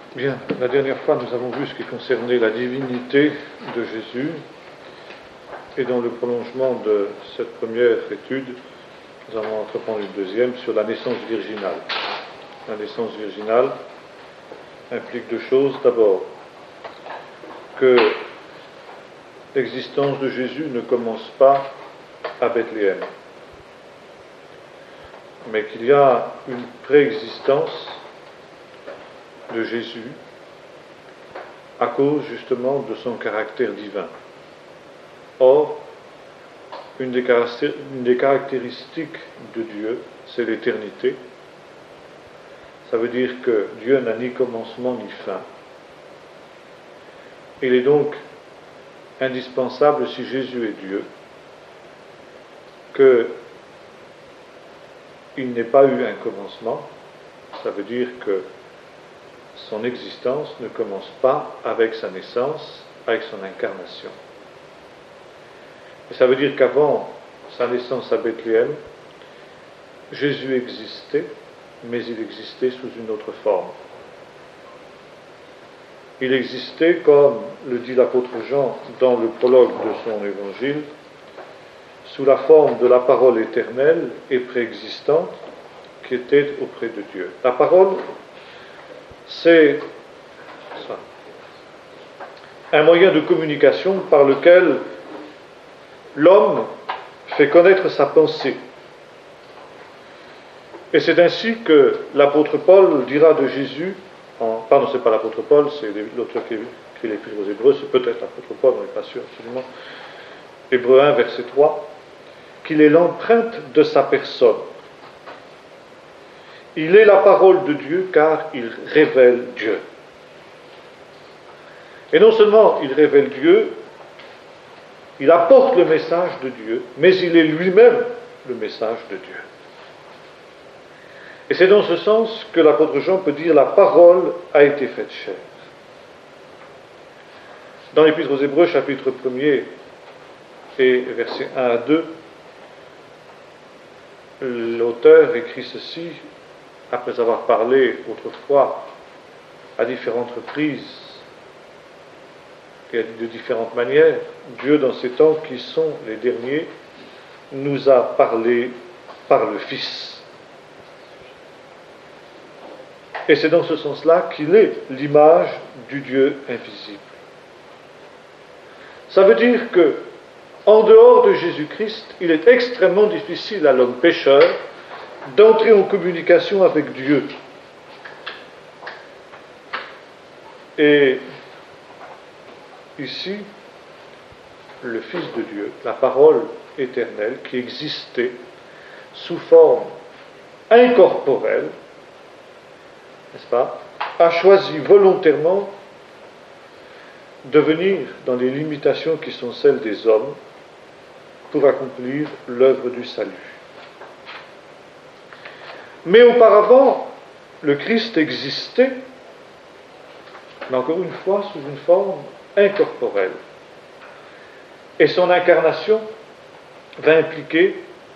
Bien, la dernière fois nous avons vu ce qui concernait la divinité de Jésus, et dans le prolongement de cette première étude, nous allons entreprendre une deuxième sur la naissance virginale. La naissance virginale implique deux choses. D'abord, que l'existence de Jésus ne commence pas à Bethléem, mais qu'il y a une préexistence de Jésus à cause justement de son caractère divin. Or, une des caractéristiques de Dieu, c'est l'éternité. Ça veut dire que Dieu n'a ni commencement ni fin. Il est donc indispensable, si Jésus est Dieu, qu'il n'ait pas eu un commencement. Ça veut dire que son existence ne commence pas avec sa naissance, avec son incarnation. Et ça veut dire qu'avant sa naissance à Bethléem, Jésus existait, mais il existait sous une autre forme. Il existait, comme le dit l'apôtre Jean dans le prologue de son évangile, sous la forme de la parole éternelle et préexistante qui était auprès de Dieu. La parole, c'est ça, un moyen de communication par lequel l'homme fait connaître sa pensée. Et c'est ainsi que l'apôtre Paul dira de Jésus, pardon, c'est pas l'apôtre Paul, c'est l'auteur qui écrit l'Épître aux Hébreux, c'est peut-être l'apôtre Paul, on n'est pas sûr absolument, Hébreux 1, verset 3, qu'il est l'empreinte de sa personne. Il est la parole de Dieu car il révèle Dieu. Et non seulement il révèle Dieu, il apporte le message de Dieu, mais il est lui-même le message de Dieu. Et c'est dans ce sens que l'apôtre Jean peut dire « la parole a été faite chair ». Dans l'Épître aux Hébreux, chapitre 1er et versets 1 à 2, l'auteur écrit ceci, après avoir parlé autrefois à différentes reprises et de différentes manières. Dieu, dans ces temps qui sont les derniers, nous a parlé par le Fils. Et c'est dans ce sens-là qu'il est l'image du Dieu invisible. Ça veut dire que, en dehors de Jésus-Christ, il est extrêmement difficile à l'homme pécheur d'entrer en communication avec Dieu. Et ici, le Fils de Dieu, la parole éternelle qui existait sous forme incorporelle, n'est-ce pas, a choisi volontairement de venir dans les limitations qui sont celles des hommes pour accomplir l'œuvre du salut. Mais auparavant, le Christ existait, mais encore une fois sous une forme incorporelle. Et son incarnation va impliquer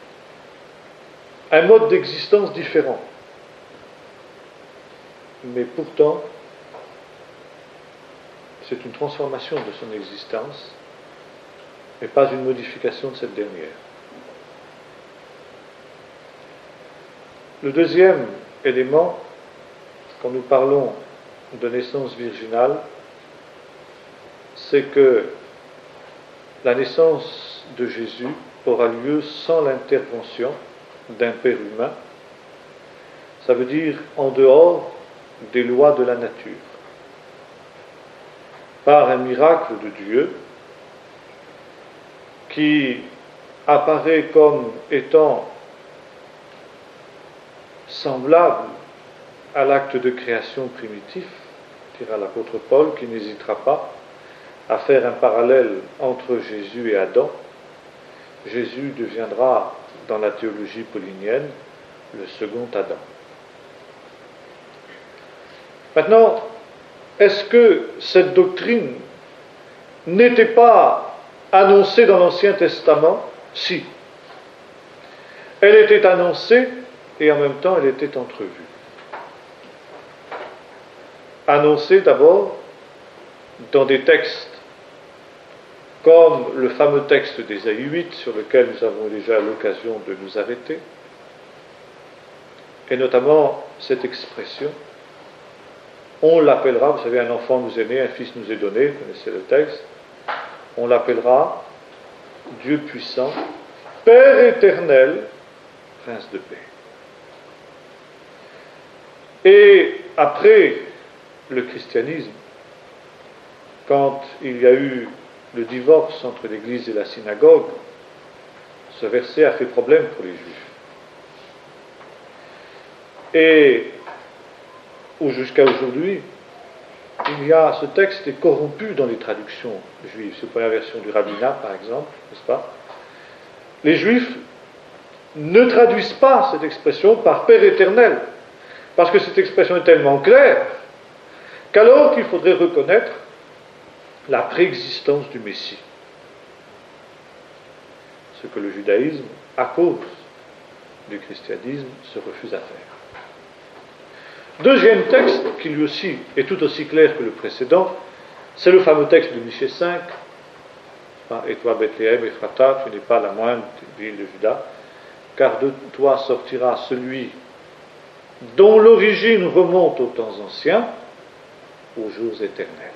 un mode d'existence différent. Mais pourtant, c'est une transformation de son existence, mais pas une modification de cette dernière. Le deuxième élément, quand nous parlons de naissance virginale, c'est que la naissance de Jésus aura lieu sans l'intervention d'un père humain. Ça veut dire en dehors des lois de la nature. Par un miracle de Dieu qui apparaît comme étant semblable à l'acte de création primitif, dira l'apôtre Paul, qui n'hésitera pas à faire un parallèle entre Jésus et Adam. Jésus deviendra, dans la théologie paulinienne, le second Adam. Maintenant, est-ce que cette doctrine n'était pas annoncée dans l'Ancien Testament ? Si. Elle était annoncée et en même temps elle était entrevue. annoncé d'abord dans des textes comme le fameux texte d'Ésaïe 8 sur lequel nous avons déjà l'occasion de nous arrêter, et notamment cette expression, on l'appellera, vous savez, un enfant nous est né, un fils nous est donné, vous connaissez le texte, on l'appellera Dieu puissant, Père éternel, Prince de paix. Et après le christianisme, quand il y a eu le divorce entre l'Église et la synagogue, ce verset a fait problème pour les Juifs. Et jusqu'à aujourd'hui, ce texte est corrompu dans les traductions juives. C'est pour la version du rabbinat, par exemple, n'est-ce pas? Les Juifs ne traduisent pas cette expression par Père éternel, parce que cette expression est tellement claire qu'alors qu'il faudrait reconnaître la préexistence du Messie. Ce que le judaïsme, à cause du christianisme, se refuse à faire. Deuxième texte, qui lui aussi est tout aussi clair que le précédent, c'est le fameux texte de Michée 5. Et toi, Bethléem, Ephrata, tu n'es pas la moindre ville de Juda, car de toi sortira celui dont l'origine remonte aux temps anciens, aux jours éternels.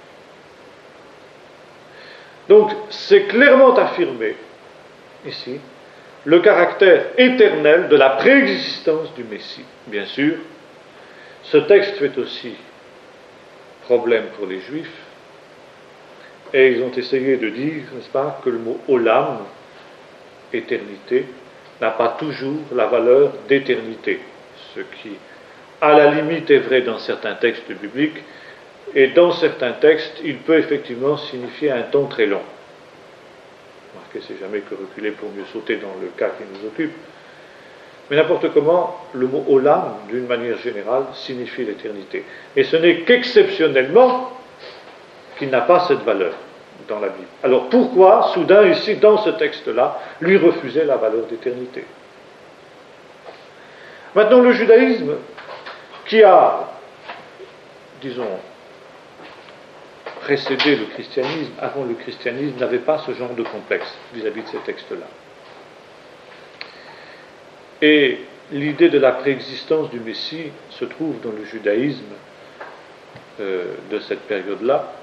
Donc, c'est clairement affirmé, ici, le caractère éternel de la préexistence du Messie. Bien sûr, ce texte fait aussi problème pour les Juifs, et ils ont essayé de dire, n'est-ce pas, que le mot olam, éternité, n'a pas toujours la valeur d'éternité, ce qui, à la limite, est vrai dans certains textes bibliques, et dans certains textes, il peut effectivement signifier un temps très long. Remarquez, c'est jamais que reculer pour mieux sauter dans le cas qui nous occupe. Mais n'importe comment, le mot olam, d'une manière générale, signifie l'éternité. Et ce n'est qu'exceptionnellement qu'il n'a pas cette valeur dans la Bible. Alors pourquoi, soudain, ici, dans ce texte-là, lui refuser la valeur d'éternité? Maintenant, le judaïsme, qui a, disons, précédé le christianisme, avant le christianisme, n'avait pas ce genre de complexe vis-à-vis de ces textes-là. Et l'idée de la préexistence du Messie se trouve dans le judaïsme de cette période-là,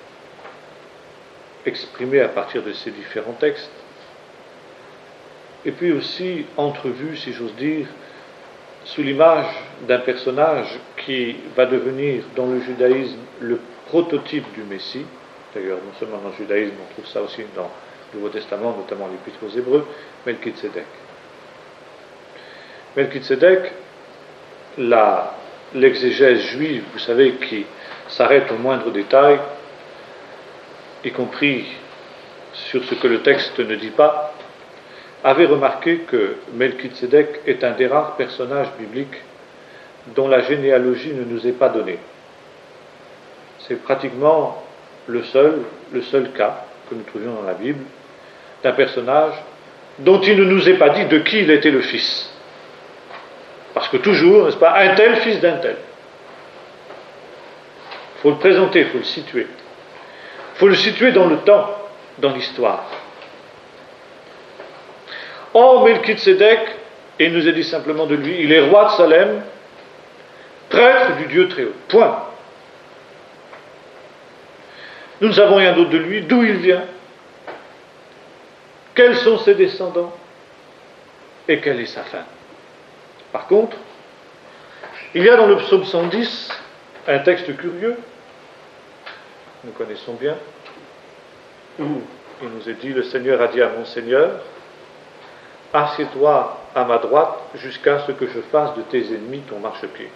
exprimée à partir de ces différents textes, et puis aussi entrevue, si j'ose dire, sous l'image d'un personnage qui va devenir dans le judaïsme le prototype du Messie. D'ailleurs, non seulement dans le judaïsme, on trouve ça aussi dans le Nouveau Testament, notamment l'Épître aux Hébreux, Melchizedek. Melchizedek, l'exégèse juive, vous savez, qui s'arrête au moindre détail, y compris sur ce que le texte ne dit pas, avait remarqué que Melchizedek est un des rares personnages bibliques dont la généalogie ne nous est pas donnée. C'est pratiquement le seul cas que nous trouvions dans la Bible d'un personnage dont il ne nous est pas dit de qui il était le fils. Parce que toujours, n'est-ce pas, un tel fils d'un tel. Il faut le présenter, il faut le situer. Il faut le situer dans le temps, dans l'histoire. Or, Melchizedek, il nous est dit simplement de lui, il est roi de Salem, prêtre du Dieu très haut. Point. Nous ne savons rien d'autre de lui, d'où il vient, quels sont ses descendants, et quelle est sa fin. Par contre, il y a dans le psaume 110 un texte curieux, nous connaissons bien, où il nous est dit, le Seigneur a dit à mon Seigneur, assieds-toi à ma droite jusqu'à ce que je fasse de tes ennemis ton marchepied.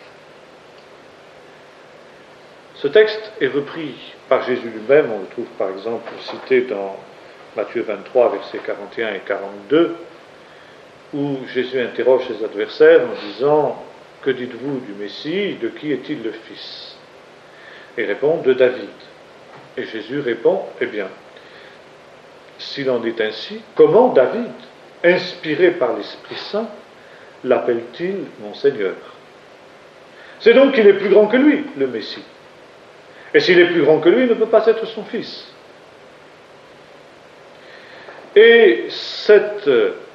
Ce texte est repris par Jésus lui-même, on le trouve par exemple cité dans Matthieu 23, versets 41 et 42, où Jésus interroge ses adversaires en disant « Que dites-vous du Messie? De qui est-il le Fils ?» Et ils répondent « De David. » Et Jésus répond « Eh bien, s'il en est ainsi, comment David, inspiré par l'Esprit Saint, l'appelle-t-il mon Seigneur? C'est donc qu'il est plus grand que lui, le Messie. Et s'il est plus grand que lui, il ne peut pas être son fils. Et cette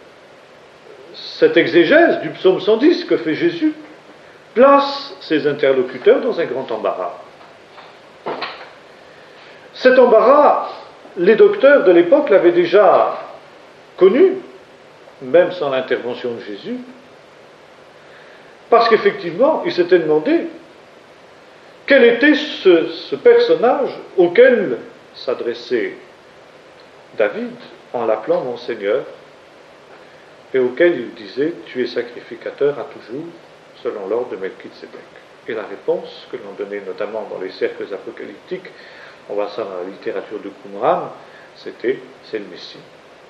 exégèse du psaume 110 que fait Jésus place ses interlocuteurs dans un grand embarras. Cet embarras, les docteurs de l'époque l'avaient déjà connu, même sans l'intervention de Jésus, parce qu'effectivement, ils s'étaient demandé quel était ce personnage auquel s'adressait David en l'appelant mon Seigneur, et auquel il disait « Tu es sacrificateur à toujours, selon l'ordre de Melchisedec ». Et la réponse que l'on donnait notamment dans les cercles apocalyptiques, on voit ça dans la littérature de Qumran, c'était « C'est le Messie ».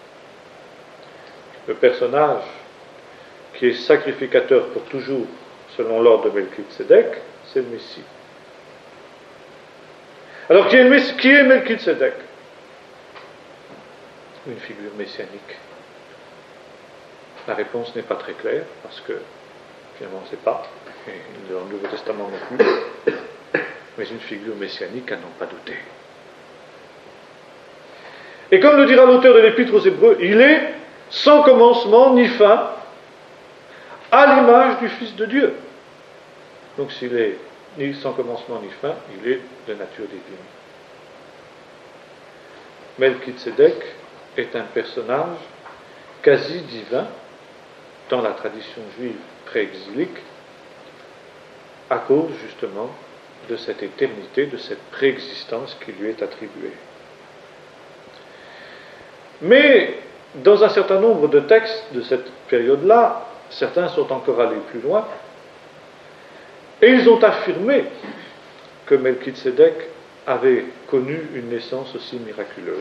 Le personnage qui est sacrificateur pour toujours, selon l'ordre de Melchisedec, c'est le Messie. Alors, qui est Melchisedec? Une figure messianique. La réponse n'est pas très claire, parce que, finalement, on ne sait pas, et dans le Nouveau Testament non plus, mais une figure messianique à n'en pas douter. Et comme le dira l'auteur de l'Épître aux Hébreux, il est sans commencement ni fin, à l'image du Fils de Dieu. Donc s'il est ni sans commencement ni fin, il est de nature divine. Melchisedec est un personnage quasi divin dans la tradition juive pré-exilique, à cause justement de cette éternité, de cette préexistence qui lui est attribuée. Mais dans un certain nombre de textes de cette période-là, certains sont encore allés plus loin, et ils ont affirmé que Melchisedec avait connu une naissance aussi miraculeuse.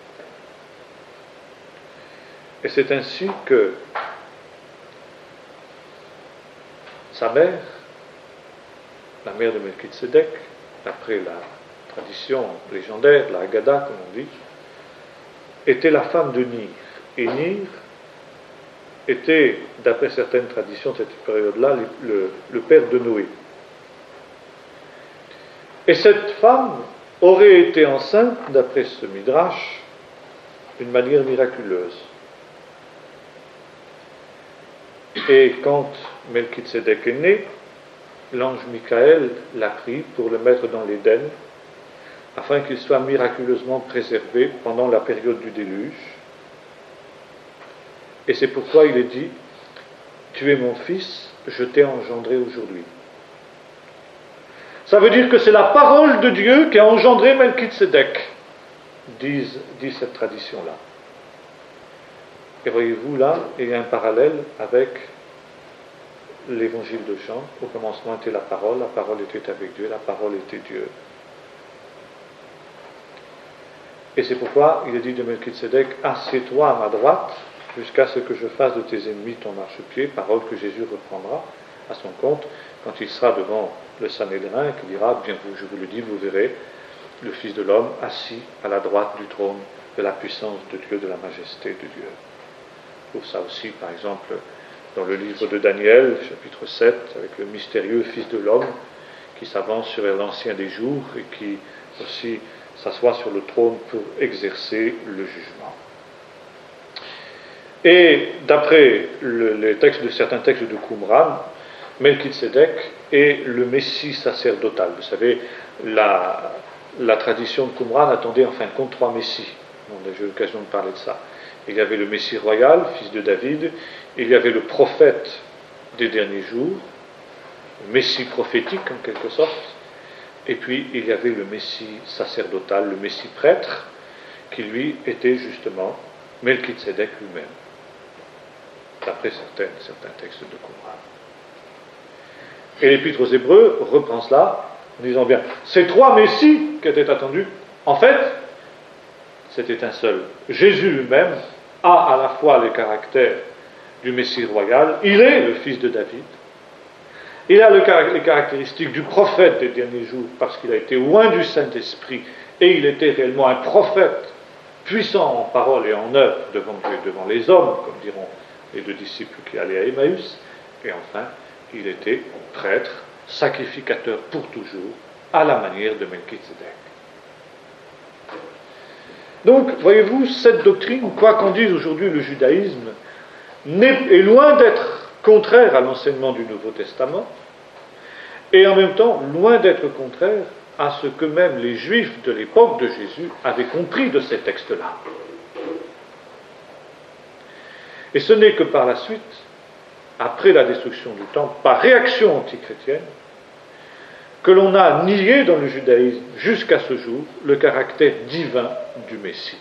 Et c'est ainsi que sa mère, la mère de Melchisedec, d'après la tradition légendaire, la Haggadah comme on dit, était la femme de Nir. Et Nir était, d'après certaines traditions de cette période-là, le père de Noé. Et cette femme aurait été enceinte, d'après ce Midrash, d'une manière miraculeuse. Et quand Melchisedec est né, l'ange Michael l'a pris pour le mettre dans l'Éden, afin qu'il soit miraculeusement préservé pendant la période du déluge. Et c'est pourquoi il est dit « Tu es mon fils, je t'ai engendré aujourd'hui ». Ça veut dire que c'est la parole de Dieu qui a engendré Melchisedec, dit cette tradition-là. Et voyez-vous, là, il y a un parallèle avec l'évangile de Jean. Au commencement était la parole était avec Dieu, la parole était Dieu. Et c'est pourquoi il est dit de Melchisedec, assieds-toi à ma droite, jusqu'à ce que je fasse de tes ennemis ton marchepied, parole que Jésus reprendra à son compte quand il sera devant le Sanhédrin et qu'il dira, bien je vous le dis, vous verrez le Fils de l'homme assis à la droite du trône de la puissance de Dieu, de la majesté de Dieu. On trouve ça aussi, par exemple, dans le livre de Daniel, chapitre 7, avec le mystérieux Fils de l'homme qui s'avance sur l'ancien des jours et qui aussi s'assoit sur le trône pour exercer le jugement. Et d'après les textes de certains textes de Qumran, Melchisedec est le Messie sacerdotal. Vous savez, la tradition de Qumran attendait en fin de compte 3 Messies. On a eu l'occasion de parler de ça. Il y avait le Messie royal, fils de David, il y avait le prophète des derniers jours, le Messie prophétique en quelque sorte, et puis il y avait le Messie sacerdotal, le Messie prêtre, qui lui était justement Melchisedec lui-même, d'après certains textes de Qumran. Et l'Épître aux Hébreux reprend cela en disant bien, ces 3 Messies qui étaient attendus, en fait, c'était un seul. Jésus lui-même a à la fois les caractères du Messie royal, il est le fils de David, il a les caractéristiques du prophète des derniers jours, parce qu'il a été oint du Saint-Esprit, et il était réellement un prophète, puissant en parole et en œuvre devant Dieu, devant les hommes, comme diront les 2 disciples qui allaient à Emmaüs, et enfin, il était prêtre, sacrificateur pour toujours, à la manière de Melchizedek. Donc, voyez-vous, cette doctrine, quoi qu'en dise aujourd'hui le judaïsme, est loin d'être contraire à l'enseignement du Nouveau Testament, et en même temps loin d'être contraire à ce que même les Juifs de l'époque de Jésus avaient compris de ces textes-là. Et ce n'est que par la suite, après la destruction du temple, par réaction antichrétienne, que l'on a nié dans le judaïsme jusqu'à ce jour le caractère divin du Messie.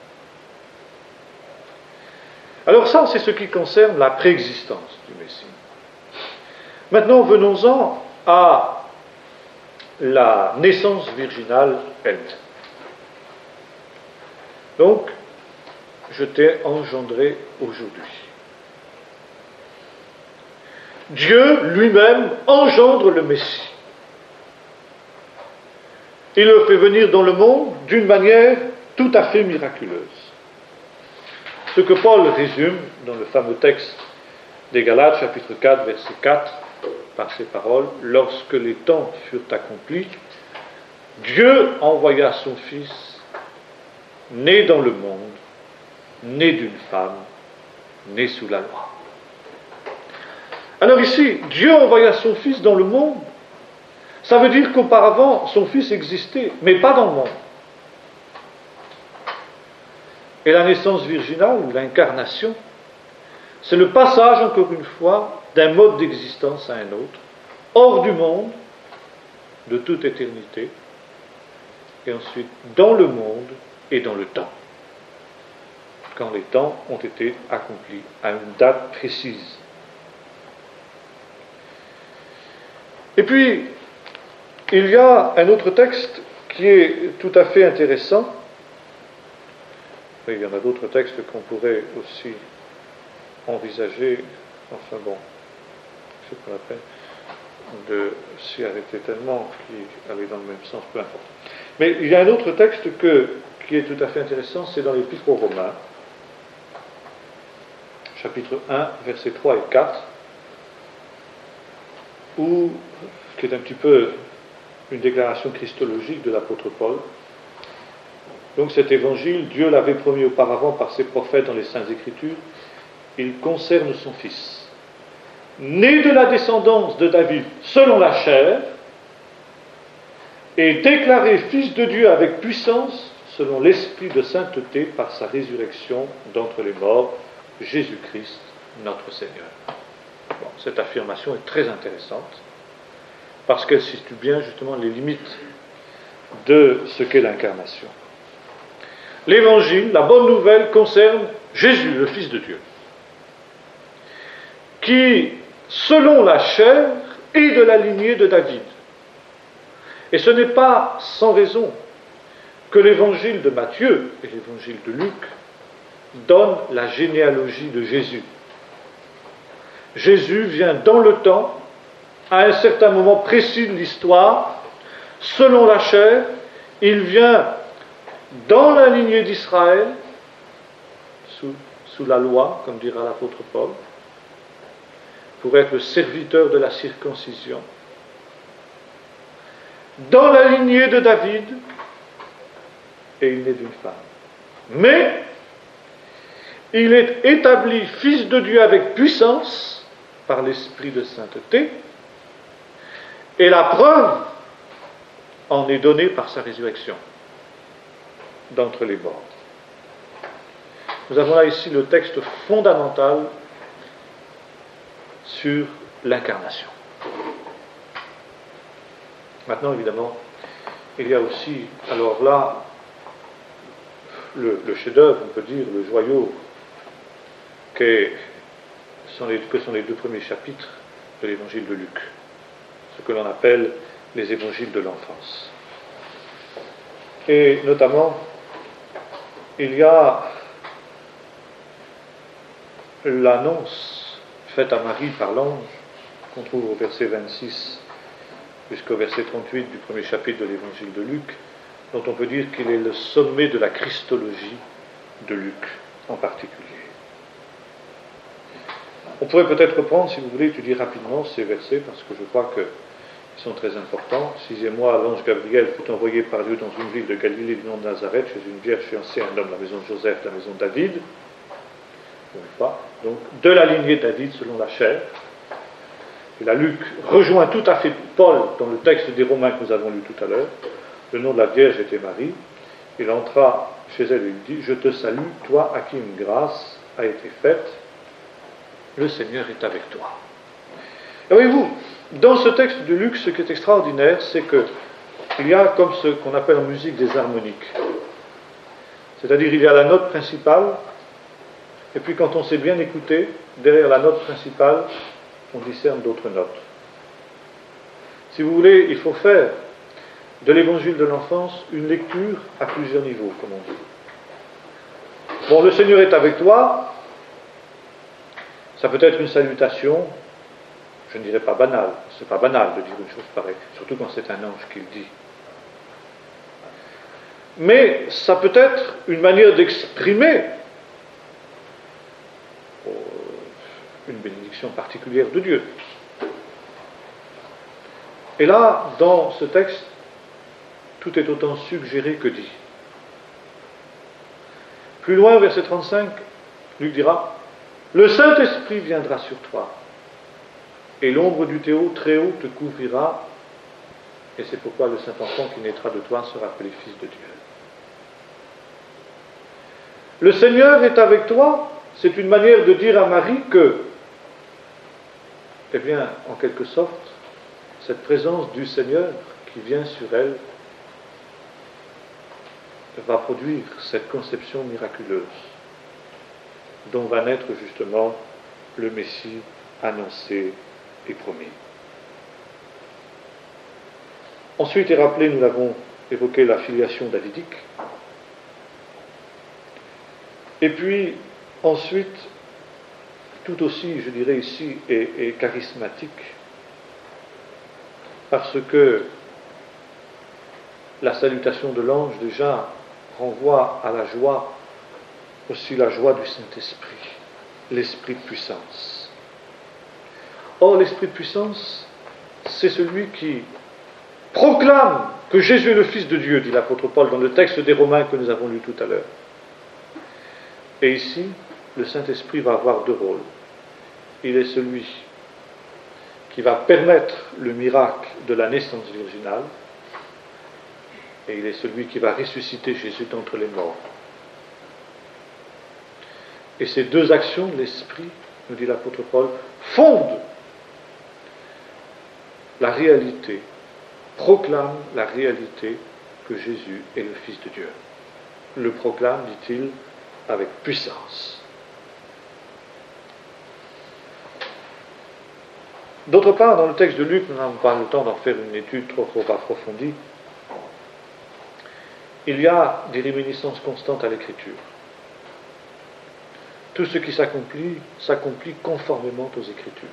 Alors ça, c'est ce qui concerne la préexistence du Messie. Maintenant, venons-en à la naissance virginale elle-même. Donc, je t'ai engendré aujourd'hui. Dieu lui-même engendre le Messie. Il le fait venir dans le monde d'une manière tout à fait miraculeuse. Ce que Paul résume dans le fameux texte des Galates, chapitre 4, verset 4, par ces paroles, « Lorsque les temps furent accomplis, Dieu envoya son Fils, né dans le monde, né d'une femme, né sous la loi. » Alors ici, Dieu envoya son Fils dans le monde. Ça veut dire qu'auparavant, son Fils existait, mais pas dans le monde. Et la naissance virginale, ou l'incarnation, c'est le passage, encore une fois, d'un mode d'existence à un autre, hors du monde, de toute éternité, et ensuite dans le monde et dans le temps, quand les temps ont été accomplis à une date précise. Et puis, il y a un autre texte qui est tout à fait intéressant. Il y en a d'autres textes qu'on pourrait aussi envisager. Enfin bon, c'est pas la peine de s'y arrêter tellement, qui allait dans le même sens, peu importe. Mais il y a un autre texte qui est tout à fait intéressant, c'est dans l'Épître aux Romains, chapitre 1, versets 3 et 4, qui est un petit peu une déclaration christologique de l'apôtre Paul. Donc cet évangile, Dieu l'avait promis auparavant par ses prophètes dans les Saintes Écritures, il concerne son Fils, né de la descendance de David selon la chair, et déclaré Fils de Dieu avec puissance selon l'Esprit de sainteté par sa résurrection d'entre les morts, Jésus-Christ, notre Seigneur. Bon, cette affirmation est très intéressante, parce qu'elle situe bien justement les limites de ce qu'est l'incarnation. L'évangile, la bonne nouvelle, concerne Jésus, le Fils de Dieu, qui, selon la chair, est de la lignée de David. Et ce n'est pas sans raison que l'évangile de Matthieu et l'évangile de Luc donnent la généalogie de Jésus. Jésus vient dans le temps, à un certain moment précis de l'histoire, selon la chair, il vient dans la lignée d'Israël, sous la loi, comme dira l'apôtre Paul, pour être le serviteur de la circoncision, dans la lignée de David, et il naît d'une femme. Mais, il est établi Fils de Dieu avec puissance, par l'Esprit de sainteté, et la preuve en est donnée par sa résurrection d'entre les morts. Nous avons là ici le texte fondamental sur l'incarnation. Maintenant, évidemment, il y a aussi, alors là, le chef-d'œuvre, on peut dire, le joyau, que sont les deux premiers chapitres de l'évangile de Luc, ce que l'on appelle les évangiles de l'enfance. Et notamment, il y a l'annonce faite à Marie par l'ange, qu'on trouve au verset 26 jusqu'au verset 38 du premier chapitre de l'évangile de Luc, dont on peut dire qu'il est le sommet de la christologie de Luc en particulier. On pourrait peut-être reprendre, si vous voulez, étudier rapidement ces versets, parce que je crois que qui sont très importants. 6e mois, l'ange Gabriel fut envoyé par Dieu dans une ville de Galilée du nom de Nazareth, chez une vierge fiancée, un homme, la maison de Joseph, la maison de David. Donc, de la lignée de David selon la chair. Et là, Luc rejoint tout à fait Paul dans le texte des Romains que nous avons lu tout à l'heure. Le nom de la Vierge était Marie. Il entra chez elle et lui dit: Je te salue, toi à qui une grâce a été faite. Le Seigneur est avec toi. Et voyez-vous, dans ce texte de Luc, ce qui est extraordinaire, c'est qu'il y a comme ce qu'on appelle en musique des harmoniques. C'est-à-dire, il y a la note principale, et puis quand on s'est bien écouté, derrière la note principale, on discerne d'autres notes. Si vous voulez, il faut faire de l'évangile de l'enfance une lecture à plusieurs niveaux, comme on dit. Bon, le Seigneur est avec toi, ça peut être une salutation, je ne dirais pas banale, c'est pas banal de dire une chose pareille, surtout quand c'est un ange qui le dit. Mais ça peut être une manière d'exprimer une bénédiction particulière de Dieu. Et là, dans ce texte, tout est autant suggéré que dit. Plus loin, verset 35, Luc dira: Le Saint-Esprit viendra sur toi, et l'ombre du Très-Haut te couvrira, et c'est pourquoi le Saint-Enfant qui naîtra de toi sera appelé Fils de Dieu. Le Seigneur est avec toi, c'est une manière de dire à Marie que, eh bien, en quelque sorte, cette présence du Seigneur qui vient sur elle va produire cette conception miraculeuse dont va naître justement le Messie annoncé et promis. Ensuite est rappelé, nous l'avons évoqué, la filiation davidique. Et puis, ensuite, tout aussi, je dirais ici, est charismatique, parce que la salutation de l'ange, déjà, renvoie à la joie, aussi la joie du Saint-Esprit, l'esprit de puissance. Or, l'esprit de puissance, c'est celui qui proclame que Jésus est le Fils de Dieu, dit l'apôtre Paul dans le texte des Romains que nous avons lu tout à l'heure. Et ici, le Saint-Esprit va avoir deux rôles. Il est celui qui va permettre le miracle de la naissance virginale, et il est celui qui va ressusciter Jésus d'entre les morts. Et ces deux actions de l'Esprit, nous dit l'apôtre Paul, fondent la réalité, proclament la réalité que Jésus est le Fils de Dieu. Le proclame, dit-il, avec puissance. D'autre part, dans le texte de Luc, nous n'avons pas le temps d'en faire une étude trop approfondie, il y a des réminiscences constantes à l'Écriture. Tout ce qui s'accomplit conformément aux Écritures.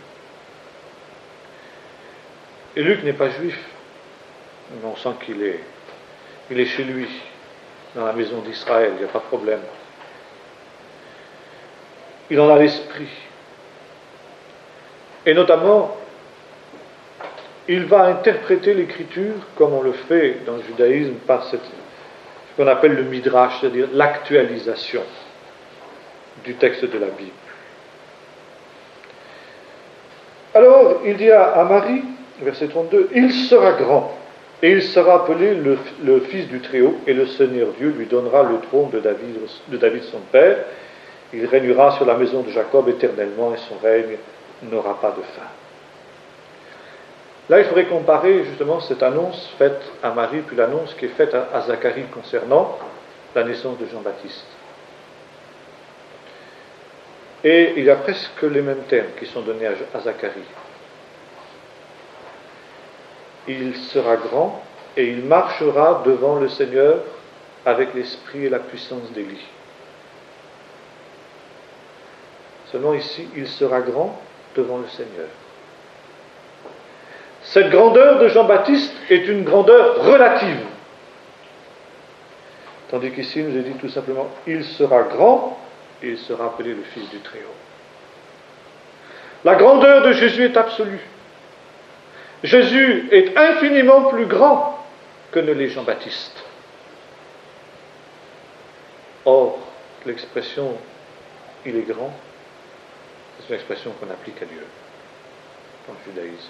Et Luc n'est pas juif, mais on sent qu'il est chez lui, dans la maison d'Israël, il n'y a pas de problème. Il en a l'esprit. Et notamment, il va interpréter l'Écriture comme on le fait dans le judaïsme par ce qu'on appelle le midrash, c'est-à-dire l'actualisation du texte de la Bible. Alors, il dit à Marie, verset 32, « Il sera grand, et il sera appelé le Fils du Très-Haut, et le Seigneur Dieu lui donnera le trône de David son père. Il régnera sur la maison de Jacob éternellement, et son règne n'aura pas de fin. » Là, il faudrait comparer justement cette annonce faite à Marie, puis l'annonce qui est faite à Zacharie concernant la naissance de Jean-Baptiste. Et il y a presque les mêmes termes qui sont donnés à Zacharie. Il sera grand et il marchera devant le Seigneur avec l'esprit et la puissance d'Élie. Seulement ici, il sera grand devant le Seigneur. Cette grandeur de Jean-Baptiste est une grandeur relative. Tandis qu'ici, il nous est dit tout simplement, il sera grand et il sera appelé le Fils du Très-Haut. La grandeur de Jésus est absolue. Jésus est infiniment plus grand que ne l'est Jean-Baptiste. Or, l'expression « il est grand », c'est une expression qu'on applique à Dieu dans le judaïsme.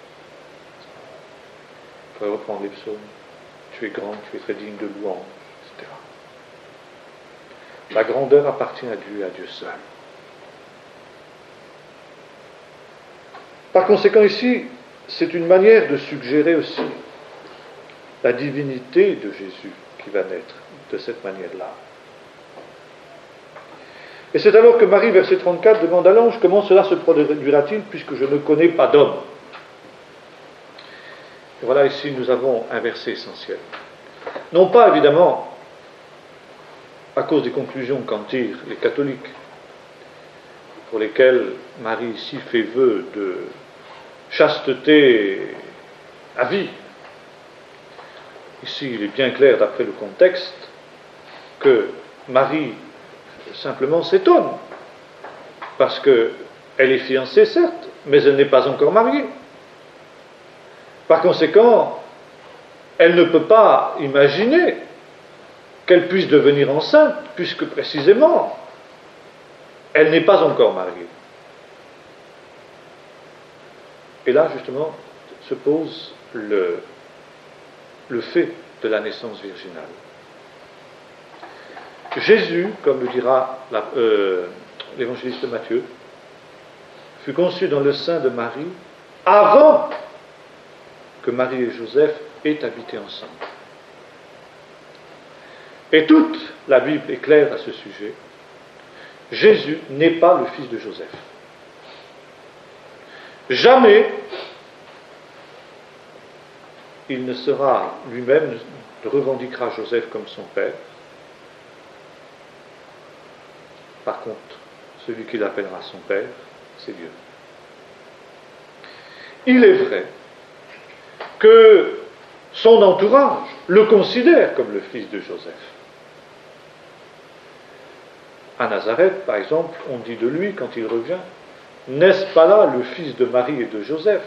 Il faudrait reprendre les psaumes. Tu es grand, tu es très digne de louange, etc. La grandeur appartient à Dieu seul. Par conséquent, ici, c'est une manière de suggérer aussi la divinité de Jésus qui va naître de cette manière-là. Et c'est alors que Marie, verset 34, demande à l'ange, comment cela se produira-t-il puisque je ne connais pas d'homme? Et voilà, ici nous avons un verset essentiel. Non pas évidemment à cause des conclusions qu'en tirent les catholiques, pour lesquels Marie ici fait vœu de chasteté à vie. Ici, il est bien clair, d'après le contexte, que Marie simplement s'étonne, parce qu'elle est fiancée, certes, mais elle n'est pas encore mariée. Par conséquent, elle ne peut pas imaginer qu'elle puisse devenir enceinte, puisque précisément, elle n'est pas encore mariée. Et là, justement, se pose le fait de la naissance virginale. Jésus, comme le dira l'évangéliste Matthieu, fut conçu dans le sein de Marie avant que Marie et Joseph aient habité ensemble. Et toute la Bible est claire à ce sujet. Jésus n'est pas le fils de Joseph. Jamais il ne sera lui-même, ne revendiquera Joseph comme son père. Par contre, celui qu'il appellera son père, c'est Dieu. Il est vrai que son entourage le considère comme le fils de Joseph. À Nazareth, par exemple, on dit de lui, quand il revient, n'est-ce pas là le fils de Marie et de Joseph?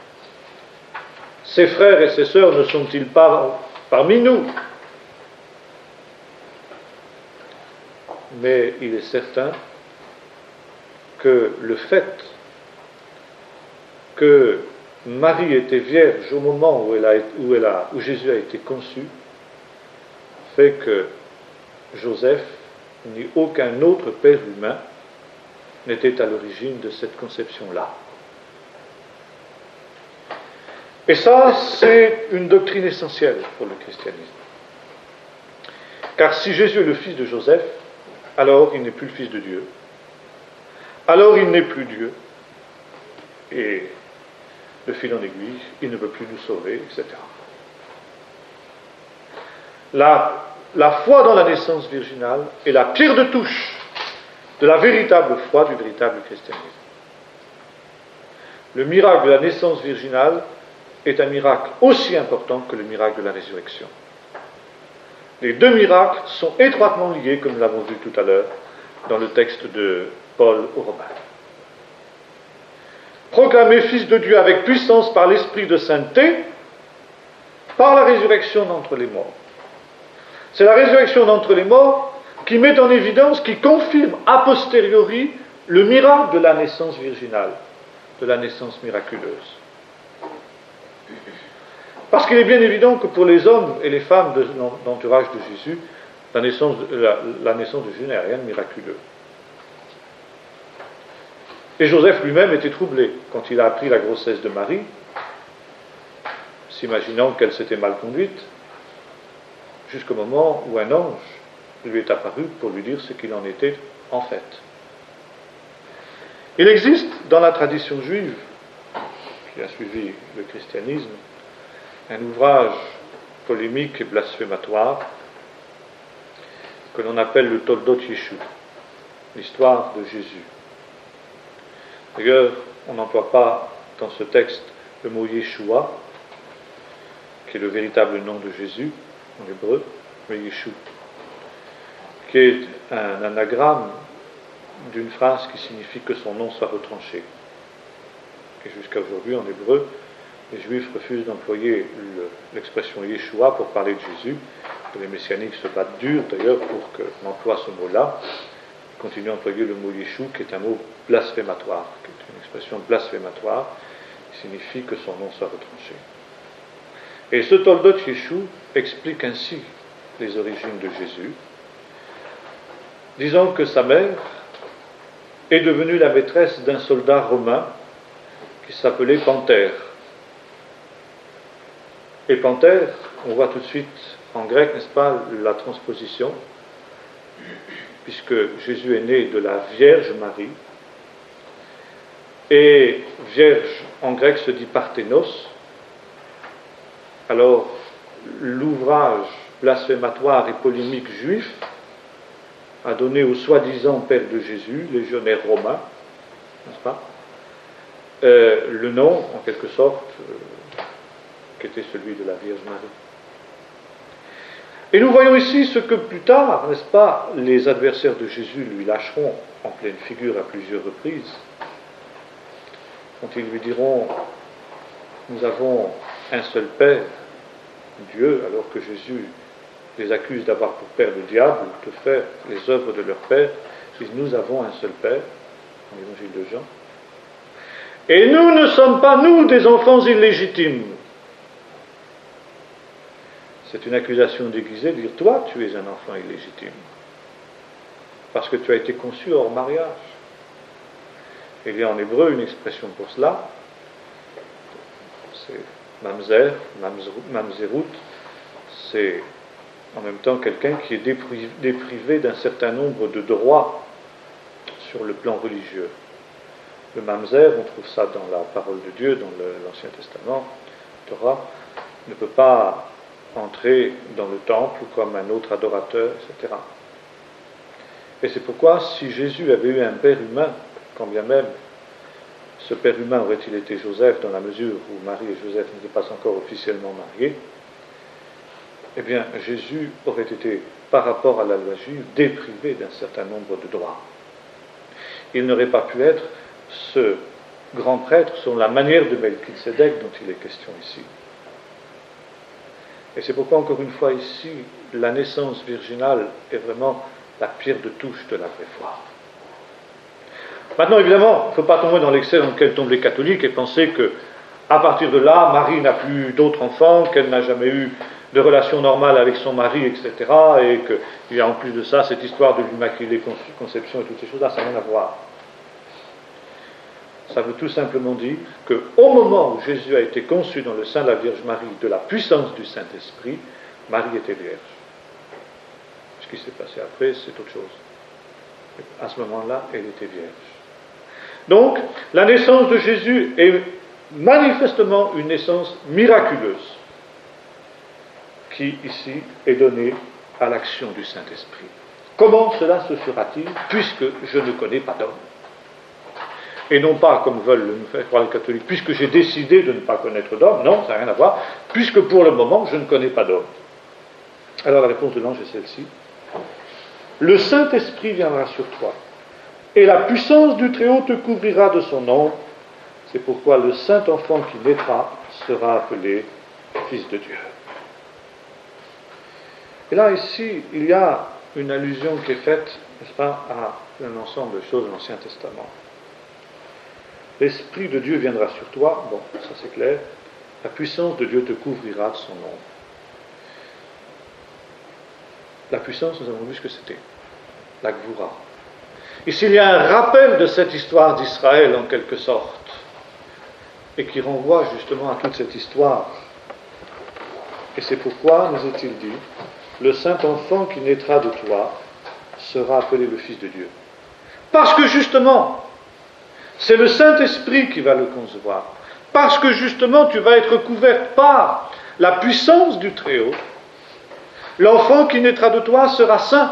Ses frères et ses sœurs ne sont-ils pas parmi nous? Mais il est certain que le fait que Marie était vierge au moment où Jésus a été conçu fait que Joseph ni aucun autre père humain n'était à l'origine de cette conception-là. Et ça, c'est une doctrine essentielle pour le christianisme. Car si Jésus est le fils de Joseph, alors il n'est plus le fils de Dieu. Alors il n'est plus Dieu. Et de fil en aiguille, il ne peut plus nous sauver, etc. La foi dans la naissance virginale est la pierre de touche de la véritable foi, du véritable christianisme. Le miracle de la naissance virginale est un miracle aussi important que le miracle de la résurrection. Les deux miracles sont étroitement liés, comme nous l'avons vu tout à l'heure, dans le texte de Paul aux Romains. Proclamé fils de Dieu avec puissance par l'esprit de sainteté, par la résurrection d'entre les morts. C'est la résurrection d'entre les morts qui met en évidence, qui confirme a posteriori le miracle de la naissance virginale, de la naissance miraculeuse. Parce qu'il est bien évident que pour les hommes et les femmes de l'entourage de Jésus, la naissance de Jésus n'est rien de miraculeux. Et Joseph lui-même était troublé quand il a appris la grossesse de Marie, s'imaginant qu'elle s'était mal conduite, jusqu'au moment où un ange lui est apparu pour lui dire ce qu'il en était en fait. Il existe dans la tradition juive, qui a suivi le christianisme, un ouvrage polémique et blasphématoire que l'on appelle le Toldot Yeshu, l'histoire de Jésus. D'ailleurs, on n'emploie pas dans ce texte le mot Yeshua, qui est le véritable nom de Jésus en hébreu, mais Yeshu, qui est un anagramme d'une phrase qui signifie que son nom soit retranché. Et jusqu'à aujourd'hui, en hébreu, Les Juifs refusent d'employer l'expression Yeshua pour parler de Jésus. Les messianiques se battent dur d'ailleurs pour qu'on emploie ce mot-là. Ils continuent à employer le mot Yeshua, qui est un mot blasphématoire, qui est une expression blasphématoire, qui signifie que son nom soit retranché. Et ce Toldot Yeshua explique ainsi les origines de Jésus, disant que sa mère est devenue la maîtresse d'un soldat romain qui s'appelait Panthère. Et Panthère, on voit tout de suite en grec, n'est-ce pas, la transposition, puisque Jésus est né de la Vierge Marie, et Vierge en grec se dit Parthénos. Alors, l'ouvrage blasphématoire et polémique juif a donné au soi-disant père de Jésus, légionnaire romain, n'est-ce pas, le nom, en quelque sorte, qui était celui de la Vierge Marie. Et nous voyons ici ce que plus tard, n'est-ce pas, les adversaires de Jésus lui lâcheront en pleine figure à plusieurs reprises, quand ils lui diront « Nous avons un seul Père, Dieu », alors que Jésus les accuse d'avoir pour père le diable, de faire les œuvres de leur père. Ils disent « Nous avons un seul Père », dans l'évangile de Jean. Et nous ne sommes pas, nous, des enfants illégitimes. C'est une accusation déguisée de dire « Toi, tu es un enfant illégitime, parce que tu as été conçu hors mariage ». Il y a en hébreu une expression pour cela, c'est mamzer, mamzerut, c'est en même temps quelqu'un qui est déprivé d'un certain nombre de droits sur le plan religieux. Le mamzer, on trouve ça dans la parole de Dieu, dans l'Ancien Testament, Torah, ne peut pas entrer dans le temple comme un autre adorateur, etc. Et c'est pourquoi, si Jésus avait eu un père humain, quand bien même ce père humain aurait-il été Joseph, dans la mesure où Marie et Joseph n'étaient pas encore officiellement mariés, eh bien Jésus aurait été, par rapport à la loi juive, déprivé d'un certain nombre de droits. Il n'aurait pas pu être ce grand prêtre selon la manière de Melchisédek dont il est question ici. Et c'est pourquoi, encore une fois, ici, la naissance virginale est vraiment la pierre de touche de la vraie foi. Maintenant, évidemment, il ne faut pas tomber dans l'excès dans lequel tombent les catholiques et penser que, à partir de là, Marie n'a plus d'autres enfants, qu'elle n'a jamais eu de relation normale avec son mari, etc., et qu'il y a en plus de ça cette histoire de l'Immaculée Conception et toutes ces choses-là, ça n'a rien à voir. Ça veut tout simplement dire qu'au moment où Jésus a été conçu dans le sein de la Vierge Marie, de la puissance du Saint-Esprit, Marie était vierge. Ce qui s'est passé après, c'est autre chose. À ce moment-là, elle était vierge. Donc, la naissance de Jésus est manifestement une naissance miraculeuse qui, ici, est donnée à l'action du Saint-Esprit. Comment cela se fera-t-il, puisque je ne connais pas d'homme? Et non pas, comme veulent nous faire croire les catholiques, puisque j'ai décidé de ne pas connaître d'homme. Non, ça n'a rien à voir, puisque pour le moment, je ne connais pas d'homme. Alors la réponse de l'ange est celle-ci. Le Saint-Esprit viendra sur toi, et la puissance du Très-Haut te couvrira de son ombre. C'est pourquoi le Saint-Enfant qui naîtra sera appelé Fils de Dieu. Et là, ici, il y a une allusion qui est faite, n'est-ce pas, à un ensemble de choses de l'Ancien Testament. L'Esprit de Dieu viendra sur toi, bon, ça c'est clair, la puissance de Dieu te couvrira de son ombre. La puissance, nous avons vu ce que c'était, la Gvoura. Ici, il y a un rappel de cette histoire d'Israël, en quelque sorte, et qui renvoie justement à toute cette histoire. Et c'est pourquoi, nous est-il dit, le Saint-Enfant qui naîtra de toi sera appelé le Fils de Dieu. Parce que justement, c'est le Saint-Esprit qui va le concevoir. Parce que justement, tu vas être couverte par la puissance du Très-Haut. L'enfant qui naîtra de toi sera saint.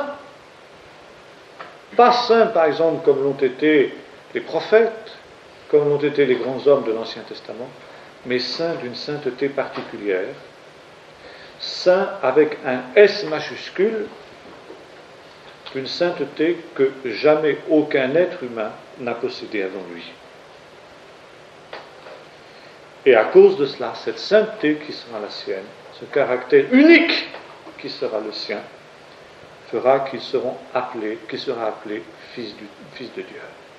Pas saint, par exemple, comme l'ont été les prophètes, comme l'ont été les grands hommes de l'Ancien Testament, mais saint d'une sainteté particulière. Saint avec un S majuscule, une sainteté que jamais aucun être humain n'a possédée avant lui. Et à cause de cela, cette sainteté qui sera la sienne, ce caractère unique qui sera le sien, fera qu'il sera appelé fils de Dieu.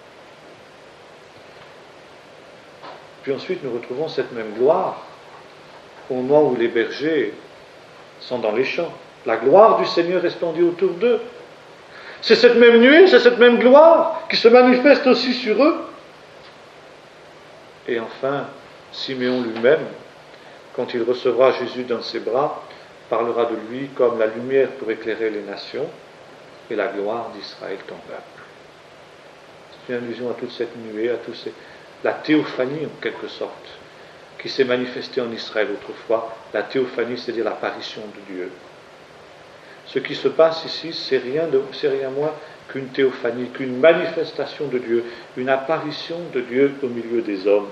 Puis ensuite, nous retrouvons cette même gloire au moment où les bergers sont dans les champs. La gloire du Seigneur resplendit autour d'eux. C'est cette même nuée, c'est cette même gloire qui se manifeste aussi sur eux. Et enfin, Siméon lui-même, quand il recevra Jésus dans ses bras, parlera de lui comme la lumière pour éclairer les nations et la gloire d'Israël ton peuple. C'est une allusion à toute cette nuée, la théophanie en quelque sorte, qui s'est manifestée en Israël autrefois. La théophanie, c'est-à-dire l'apparition de Dieu. Ce qui se passe ici, c'est rien moins qu'une théophanie, qu'une manifestation de Dieu, une apparition de Dieu au milieu des hommes.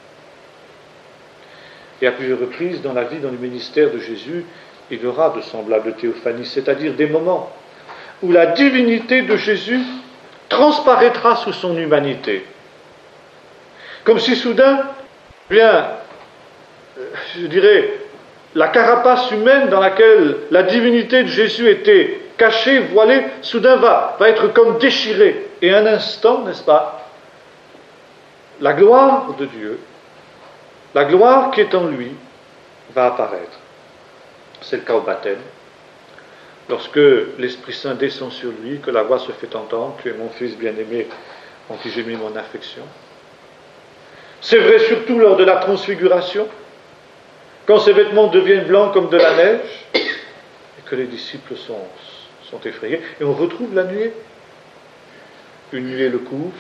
Et à plusieurs reprises dans la vie, dans le ministère de Jésus, il y aura de semblables théophanies, c'est-à-dire des moments où la divinité de Jésus transparaîtra sous son humanité. Comme si soudain, je dirais, la carapace humaine dans laquelle la divinité de Jésus était cachée, voilée, soudain va être comme déchirée. Et un instant, n'est-ce pas, la gloire de Dieu, la gloire qui est en lui, va apparaître. C'est le cas au baptême. Lorsque l'Esprit Saint descend sur lui, que la voix se fait entendre, tu es mon Fils bien-aimé, en qui j'ai mis mon affection. C'est vrai surtout lors de la transfiguration, quand ses vêtements deviennent blancs comme de la neige, et que les disciples sont effrayés. Et on retrouve la nuée. Une nuée le couvre,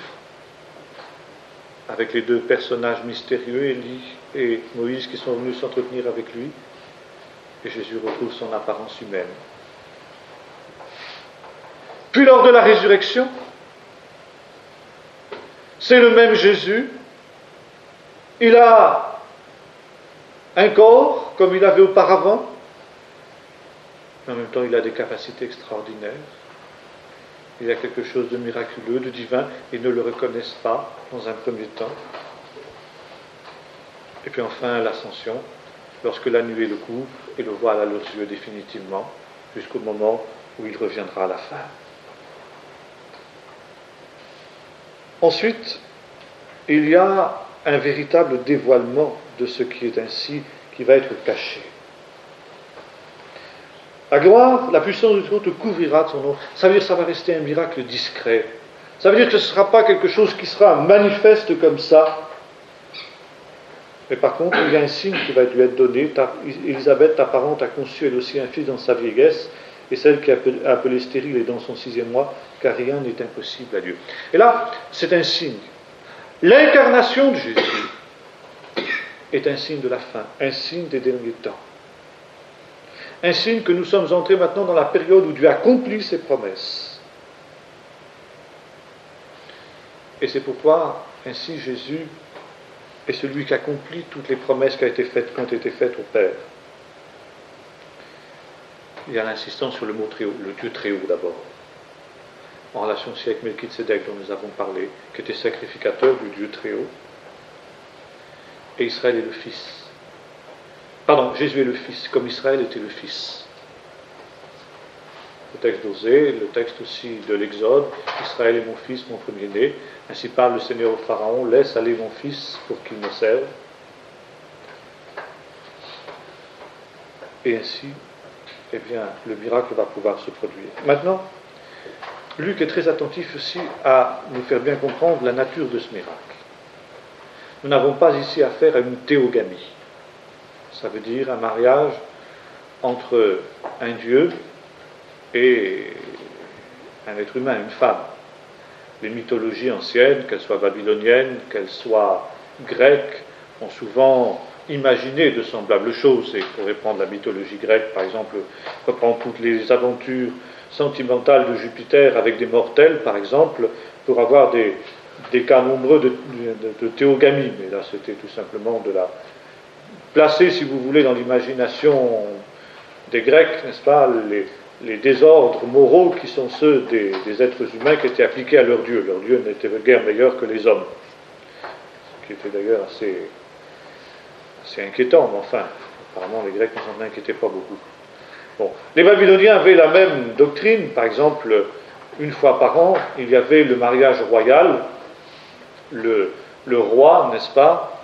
avec les deux personnages mystérieux, Élie et Moïse, qui sont venus s'entretenir avec lui, et Jésus retrouve son apparence humaine. Puis lors de la résurrection, c'est le même Jésus. Il a un corps comme il avait auparavant, mais en même temps il a des capacités extraordinaires. Il y a quelque chose de miraculeux, de divin. Ils ne le reconnaissent pas dans un premier temps. Et puis enfin l'ascension, lorsque la nuée le couvre et le voile à leurs yeux définitivement, jusqu'au moment où il reviendra à la fin. Ensuite, il y a un véritable dévoilement de ce qui est ainsi, qui va être caché. La gloire, la puissance de Dieu te couvrira de son nom. Ça veut dire que ça va rester un miracle discret. Ça veut dire que ce ne sera pas quelque chose qui sera manifeste comme ça. Mais par contre, il y a un signe qui va lui être donné. Élisabeth, ta parente, a conçu elle aussi un fils dans sa vieillesse, et celle qui est appelée stérile est dans son 6e mois, car rien n'est impossible à Dieu. Et là, c'est un signe. L'incarnation de Jésus est un signe de la fin, un signe des derniers temps. Un signe que nous sommes entrés maintenant dans la période où Dieu accomplit ses promesses. Et c'est pourquoi, ainsi, Jésus est celui qui accomplit toutes les promesses qui ont été faites au Père. Il y a l'insistance sur le mot très haut, le Dieu très haut d'abord, en relation aussi avec Melchizedek dont nous avons parlé, qui était sacrificateur du Dieu très haut. Et Israël est le Fils. Pardon, Jésus est le Fils, comme Israël était le Fils. Le texte d'Osée, le texte aussi de l'Exode, Israël est mon fils, mon premier-né. Ainsi parle le Seigneur au Pharaon, laisse aller mon fils pour qu'il me serve. Et ainsi, eh bien, le miracle va pouvoir se produire. Maintenant, Luc est très attentif aussi à nous faire bien comprendre la nature de ce miracle. Nous n'avons pas ici affaire à une théogamie. Ça veut dire un mariage entre un Dieu et un être humain, une femme. Les mythologies anciennes, qu'elles soient babyloniennes, qu'elles soient grecques, ont souvent imaginé de semblables choses. Et pour reprendre la mythologie grecque, par exemple, reprendre toutes les aventures sentimentales de Jupiter avec des mortels, par exemple, pour avoir des cas nombreux de théogamie. Mais là, c'était tout simplement de la placer, si vous voulez, dans l'imagination des Grecs, n'est-ce pas, les désordres moraux qui sont ceux des êtres humains qui étaient appliqués à leur Dieu. Leur Dieu n'était guère meilleur que les hommes, ce qui était d'ailleurs assez C'est inquiétant, mais enfin, apparemment les Grecs ne s'en inquiétaient pas beaucoup. Bon. Les Babyloniens avaient la même doctrine, par exemple, une fois par an, il y avait le mariage royal, le roi, n'est-ce pas,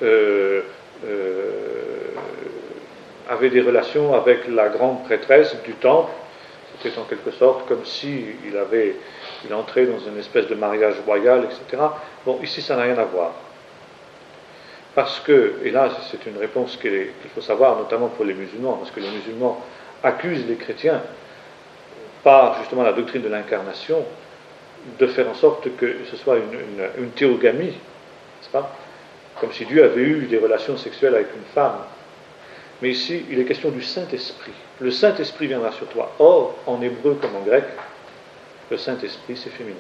avait des relations avec la grande prêtresse du temple. C'était en quelque sorte comme s'il entrait dans une espèce de mariage royal, etc. Bon, ici ça n'a rien à voir. Parce que, et là c'est une réponse qu'il faut savoir, notamment pour les musulmans, parce que les musulmans accusent les chrétiens, par justement la doctrine de l'incarnation, de faire en sorte que ce soit une théogamie, n'est-ce pas? Comme si Dieu avait eu des relations sexuelles avec une femme. Mais ici, il est question du Saint-Esprit. Le Saint-Esprit viendra sur toi. Or, en hébreu comme en grec, le Saint-Esprit, c'est féminin.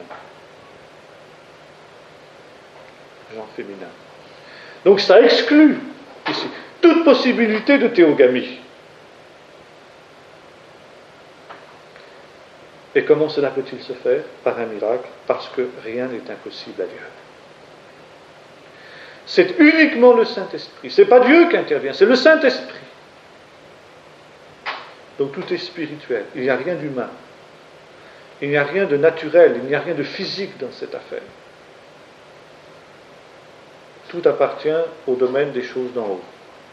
Genre féminin. Donc ça exclut, ici, toute possibilité de théogamie. Et comment cela peut-il se faire? Par un miracle, parce que rien n'est impossible à Dieu. C'est uniquement le Saint-Esprit. Ce n'est pas Dieu qui intervient, c'est le Saint-Esprit. Donc tout est spirituel. Il n'y a rien d'humain. Il n'y a rien de naturel, il n'y a rien de physique dans cette affaire. Tout appartient au domaine des choses d'en haut.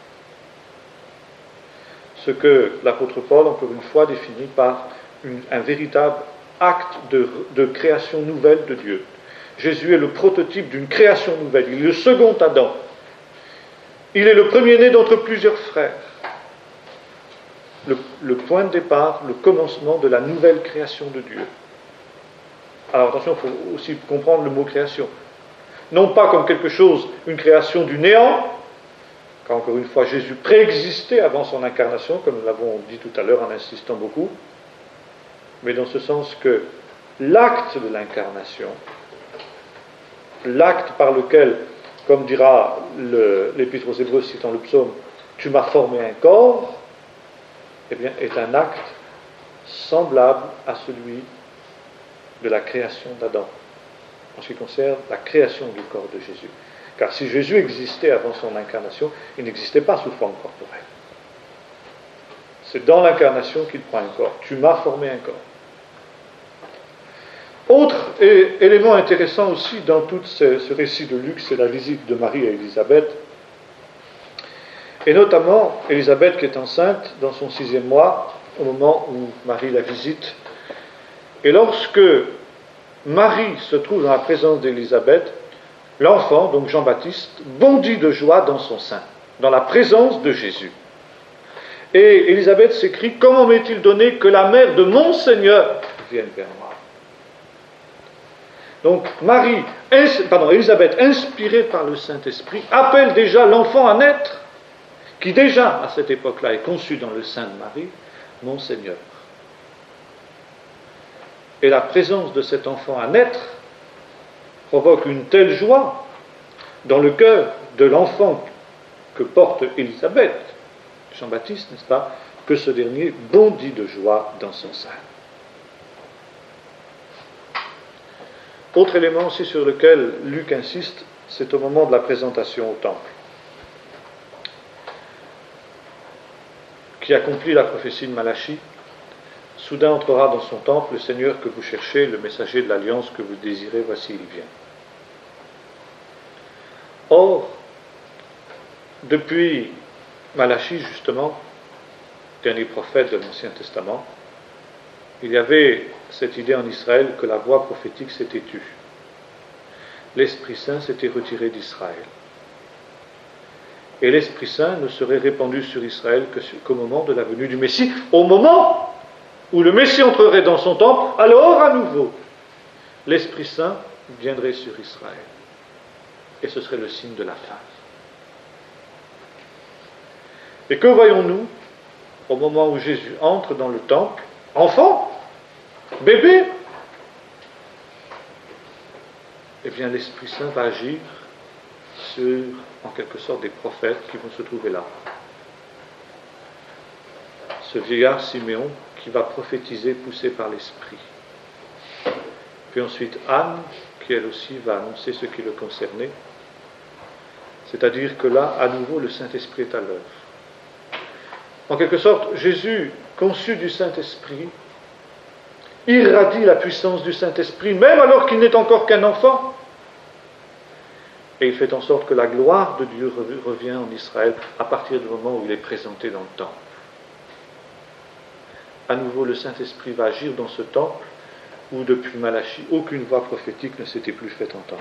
Ce que l'apôtre Paul, encore une fois, définit par un véritable acte de création nouvelle de Dieu. Jésus est le prototype d'une création nouvelle. Il est le second Adam. Il est le premier-né d'entre plusieurs frères. Le point de départ, le commencement de la nouvelle création de Dieu. Alors attention, il faut aussi comprendre le mot création. Non pas comme quelque chose, une création du néant, car encore une fois, Jésus préexistait avant son incarnation, comme nous l'avons dit tout à l'heure en insistant beaucoup, mais dans ce sens que l'acte de l'incarnation, l'acte par lequel, comme dira l'Épître aux Hébreux citant le psaume, tu m'as formé un corps, eh bien, est un acte semblable à celui de la création d'Adam, en ce qui concerne la création du corps de Jésus. Car si Jésus existait avant son incarnation, il n'existait pas sous forme corporelle. C'est dans l'incarnation qu'il prend un corps. Tu m'as formé un corps. Autre élément intéressant aussi dans tout ce récit de Luc, c'est la visite de Marie à Élisabeth. Et notamment, Élisabeth qui est enceinte dans son 6e mois, au moment où Marie la visite. Et lorsque Marie se trouve dans la présence d'Élisabeth, l'enfant, donc Jean-Baptiste, bondit de joie dans son sein, dans la présence de Jésus. Et Élisabeth s'écrie, « Comment m'est-il donné que la mère de mon Seigneur vienne vers moi ?» Donc Élisabeth, inspirée par le Saint-Esprit, appelle déjà l'enfant à naître, qui déjà, à cette époque-là, est conçu dans le sein de Marie, mon Seigneur. Et la présence de cet enfant à naître provoque une telle joie dans le cœur de l'enfant que porte Élisabeth, Jean-Baptiste, n'est-ce pas, que ce dernier bondit de joie dans son sein. Autre élément aussi sur lequel Luc insiste, c'est au moment de la présentation au temple, qui accomplit la prophétie de Malachie. Soudain entrera dans son temple le Seigneur que vous cherchez, le messager de l'alliance que vous désirez, voici il vient. Or, depuis Malachie, justement, dernier prophète de l'Ancien Testament, il y avait cette idée en Israël que la voix prophétique s'était tue. L'Esprit Saint s'était retiré d'Israël. Et l'Esprit Saint ne serait répandu sur Israël qu'au moment de la venue du Messie, au moment où le Messie entrerait dans son temple, alors à nouveau, l'Esprit Saint viendrait sur Israël. Et ce serait le signe de la fin. Et que voyons-nous au moment où Jésus entre dans le temple? Enfant, bébé. Eh bien, l'Esprit Saint va agir sur, en quelque sorte, des prophètes qui vont se trouver là. Ce vieillard Siméon qui va prophétiser poussé par l'Esprit. Puis ensuite Anne, qui elle aussi va annoncer ce qui le concernait. C'est-à-dire que là, à nouveau, le Saint-Esprit est à l'œuvre. En quelque sorte, Jésus, conçu du Saint-Esprit, irradie la puissance du Saint-Esprit, même alors qu'il n'est encore qu'un enfant. Et il fait en sorte que la gloire de Dieu revient en Israël à partir du moment où il est présenté dans le temple. À nouveau, le Saint-Esprit va agir dans ce temple où, depuis Malachie, aucune voix prophétique ne s'était plus faite entendre.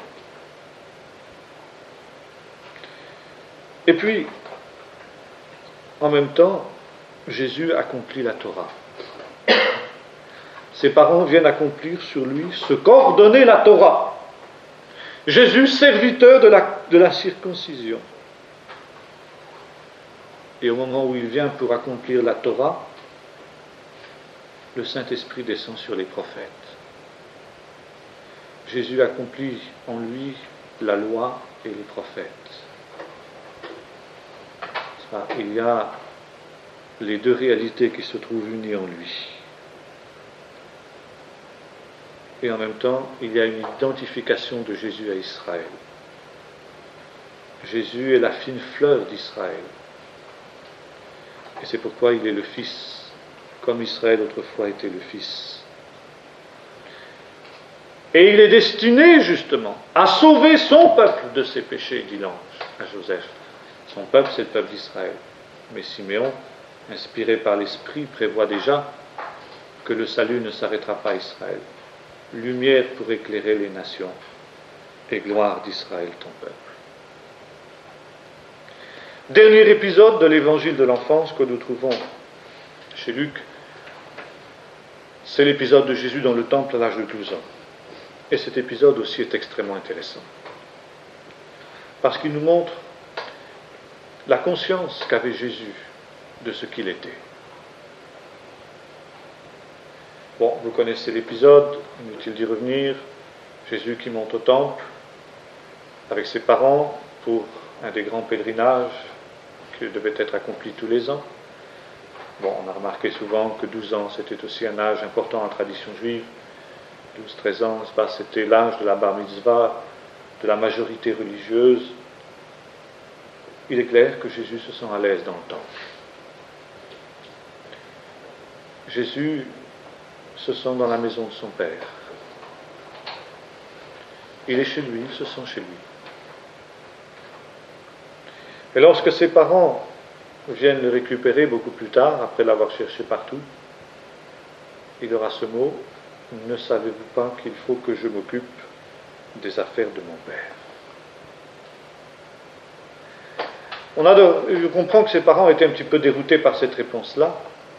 Et puis, en même temps, Jésus accomplit la Torah. Ses parents viennent accomplir sur lui ce qu'ordonnait la Torah. Jésus, serviteur de la circoncision. Et au moment où il vient pour accomplir la Torah, le Saint-Esprit descend sur les prophètes. Jésus accomplit en lui la loi et les prophètes. Il y a les deux réalités qui se trouvent unies en lui. Et en même temps, il y a une identification de Jésus à Israël. Jésus est la fine fleur d'Israël. Et c'est pourquoi il est le Fils, comme Israël autrefois était le Fils. Et il est destiné, justement, à sauver son peuple de ses péchés, dit l'ange à Joseph. Son peuple, c'est le peuple d'Israël. Mais Siméon, inspiré par l'Esprit, prévoit déjà que le salut ne s'arrêtera pas à Israël. Lumière pour éclairer les nations et gloire d'Israël, ton peuple. Dernier épisode de l'évangile de l'enfance que nous trouvons chez Luc, c'est l'épisode de Jésus dans le temple à l'âge de 12 ans. Et cet épisode aussi est extrêmement intéressant. Parce qu'il nous montre la conscience qu'avait Jésus de ce qu'il était. Bon, vous connaissez l'épisode, inutile d'y revenir. Jésus qui monte au temple avec ses parents pour un des grands pèlerinages qui devait être accompli tous les ans. Bon, on a remarqué souvent que 12 ans, c'était aussi un âge important en tradition juive. 12-13 ans, c'était l'âge de la bar mitzvah, de la majorité religieuse. Il est clair que Jésus se sent à l'aise dans le temple. Jésus se sent dans la maison de son Père. Il est chez lui, il se sent chez lui. Et lorsque ses parents viennent le récupérer beaucoup plus tard, après l'avoir cherché partout, il aura ce mot: ne savez-vous pas qu'il faut que je m'occupe des affaires de mon Père? Je comprends que ses parents étaient un petit peu déroutés par cette réponse-là.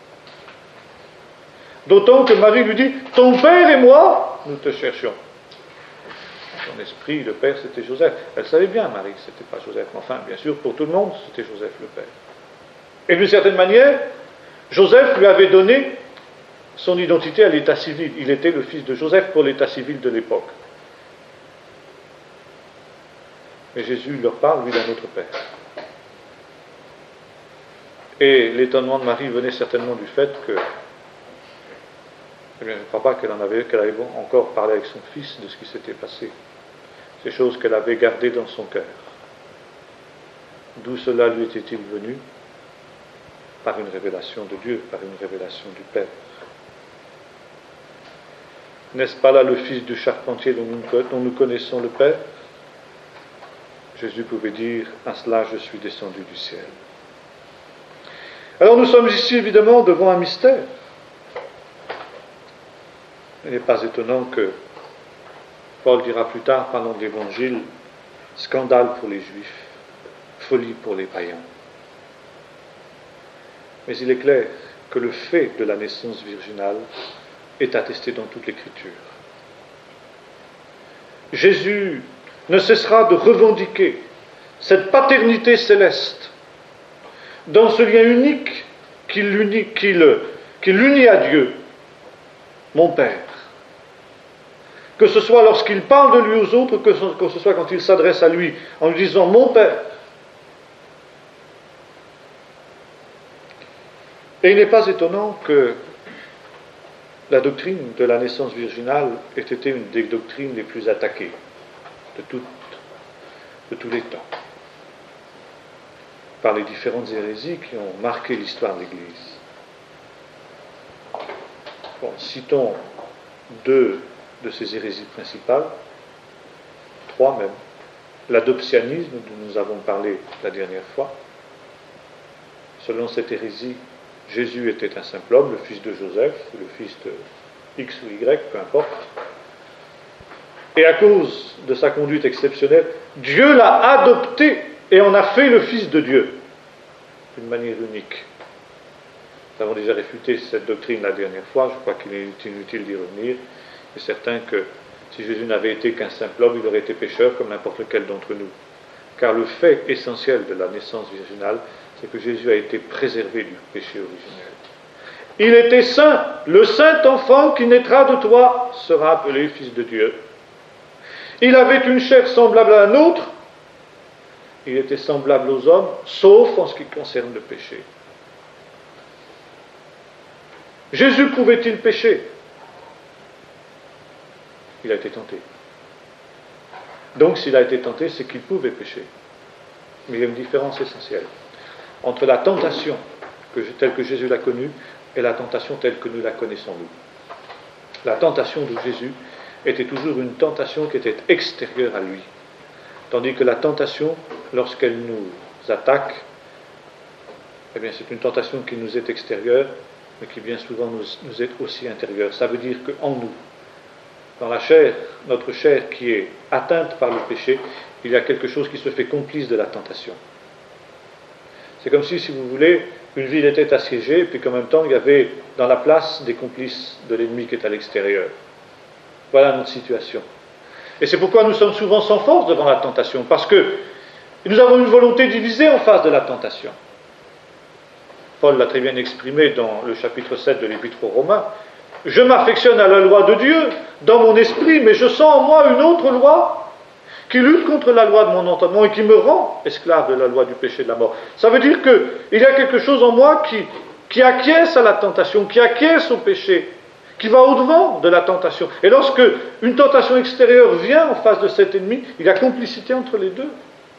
D'autant que Marie lui dit: ton père et moi, nous te cherchions. Son esprit, le père, c'était Joseph. Elle savait bien, Marie, que ce n'était pas Joseph. Mais enfin, bien sûr, pour tout le monde, c'était Joseph le père. Et d'une certaine manière, Joseph lui avait donné son identité à l'état civil. Il était le fils de Joseph pour l'état civil de l'époque. Mais Jésus leur parle, lui, d'un autre père. Et l'étonnement de Marie venait certainement du fait que, je ne crois pas qu'elle avait encore parlé avec son fils de ce qui s'était passé. Ces choses qu'elle avait gardées dans son cœur. D'où cela lui était-il venu? Par une révélation de Dieu, par une révélation du Père. N'est-ce pas là le fils du charpentier dont nous connaissons le Père? Jésus pouvait dire: à cela je suis descendu du ciel. Alors nous sommes ici évidemment devant un mystère. Il n'est pas étonnant que Paul dira plus tard, parlant de l'Évangile, scandale pour les Juifs, folie pour les païens. Mais il est clair que le fait de la naissance virginale est attesté dans toute l'Écriture. Jésus ne cessera de revendiquer cette paternité céleste dans ce lien unique qui l'unit à Dieu, mon Père. Que ce soit lorsqu'il parle de lui aux autres, que ce soit quand il s'adresse à lui en lui disant mon Père. Et il n'est pas étonnant que la doctrine de la naissance virginale ait été une des doctrines les plus attaquées de tous les temps. par les différentes hérésies qui ont marqué l'histoire de l'Église. Bon, citons deux de ces hérésies principales, trois même. L'adoptianisme, dont nous avons parlé la dernière fois. Selon cette hérésie, Jésus était un simple homme, le fils de Joseph, le fils de X ou Y, peu importe. Et à cause de sa conduite exceptionnelle, Dieu l'a adopté et en a fait le Fils de Dieu, d'une manière unique. Nous avons déjà réfuté cette doctrine la dernière fois, je crois qu'il est inutile d'y revenir. Il est certain que si Jésus n'avait été qu'un simple homme, il aurait été pécheur comme n'importe lequel d'entre nous. Car le fait essentiel de la naissance virginale, c'est que Jésus a été préservé du péché originel. Il était saint, le saint enfant qui naîtra de toi sera appelé Fils de Dieu. Il avait une chair semblable à la nôtre, il était semblable aux hommes, sauf en ce qui concerne le péché. Jésus pouvait-il pécher? Il a été tenté. Donc s'il a été tenté, c'est qu'il pouvait pécher. Mais il y a une différence essentielle entre la tentation telle que Jésus l'a connue et la tentation telle que nous la connaissons nous. La tentation de Jésus était toujours une tentation qui était extérieure à lui. Tandis que la tentation, lorsqu'elle nous attaque, eh bien c'est une tentation qui nous est extérieure, mais qui bien souvent nous est aussi intérieure. Ça veut dire qu'en nous, dans la chair, notre chair qui est atteinte par le péché, il y a quelque chose qui se fait complice de la tentation. C'est comme si vous voulez, une ville était assiégée, et puis qu'en même temps, il y avait dans la place des complices de l'ennemi qui est à l'extérieur. Voilà notre situation. Et c'est pourquoi nous sommes souvent sans force devant la tentation, parce que nous avons une volonté divisée en face de la tentation. Paul l'a très bien exprimé dans le chapitre 7 de l'Épître aux Romains. Je m'affectionne à la loi de Dieu dans mon esprit, mais je sens en moi une autre loi qui lutte contre la loi de mon entendement et qui me rend esclave de la loi du péché et de la mort. Ça veut dire qu'il y a quelque chose en moi qui acquiesce à la tentation, qui acquiesce au péché, qui va au-devant de la tentation. Et lorsque une tentation extérieure vient en face de cet ennemi, il y a complicité entre les deux.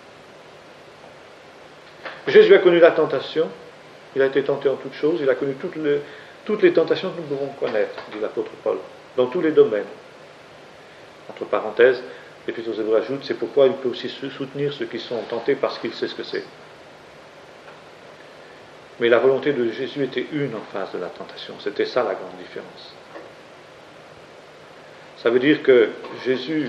Jésus a connu la tentation, il a été tenté en toutes choses, il a connu toutes les tentations que nous pouvons connaître, dit l'apôtre Paul, dans tous les domaines. Entre parenthèses, l'Épître aux Hébreux ajoute, c'est pourquoi il peut aussi soutenir ceux qui sont tentés parce qu'il sait ce que c'est. Mais la volonté de Jésus était une en face de la tentation. C'était ça la grande différence. Ça veut dire que Jésus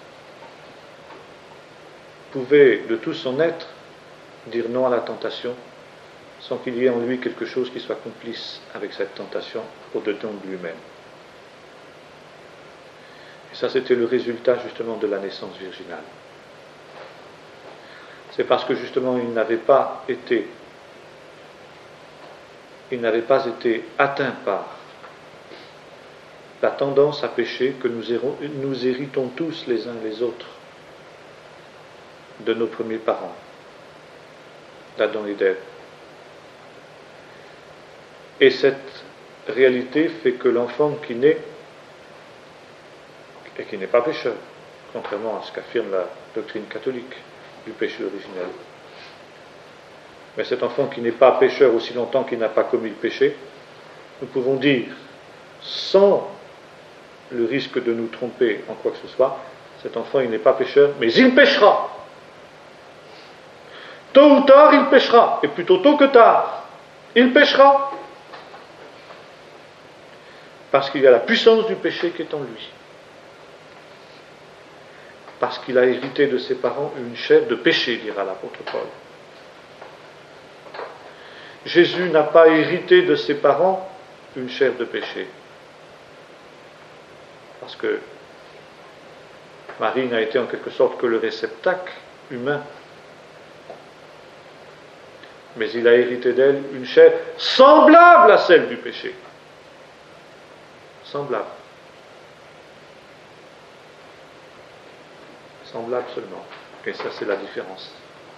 pouvait de tout son être dire non à la tentation sans qu'il y ait en lui quelque chose qui soit complice avec cette tentation au-dedans de lui-même. Et ça, c'était le résultat justement de la naissance virginale. C'est parce que justement il n'avait pas été atteint par la tendance à pécher que nous héritons tous les uns les autres de nos premiers parents, d'Adam et d'Ève. Et cette réalité fait que l'enfant qui naît, et qui n'est pas pécheur, contrairement à ce qu'affirme la doctrine catholique du péché originel, mais cet enfant qui n'est pas pécheur aussi longtemps qu'il n'a pas commis le péché, nous pouvons dire, sans le risque de nous tromper en quoi que ce soit, cet enfant il n'est pas pécheur, mais il péchera. Tôt ou tard il péchera, et plutôt tôt que tard, il péchera. Parce qu'il y a la puissance du péché qui est en lui. Parce qu'il a hérité de ses parents une chair de péché, dira l'apôtre Paul. Jésus n'a pas hérité de ses parents une chair de péché. Parce que Marie n'a été en quelque sorte que le réceptacle humain. Mais il a hérité d'elle une chair semblable à celle du péché. Semblable. Semblable seulement. Et ça, c'est la différence.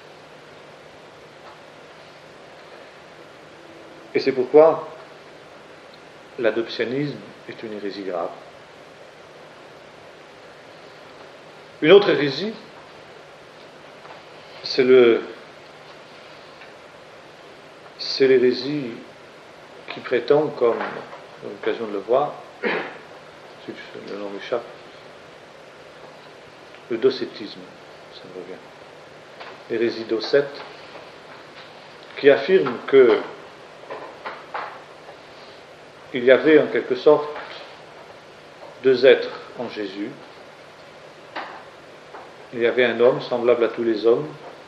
Et c'est pourquoi l'adoptionnisme est une hérésie grave. Une autre hérésie, c'est c'est l'hérésie qui prétend, comme on a l'occasion de le voir, si le nom m'échappe, le docétisme, ça me revient, l'hérésie docète, qui affirme que il y avait en quelque sorte deux êtres en Jésus. Il y avait un homme semblable à tous les hommes,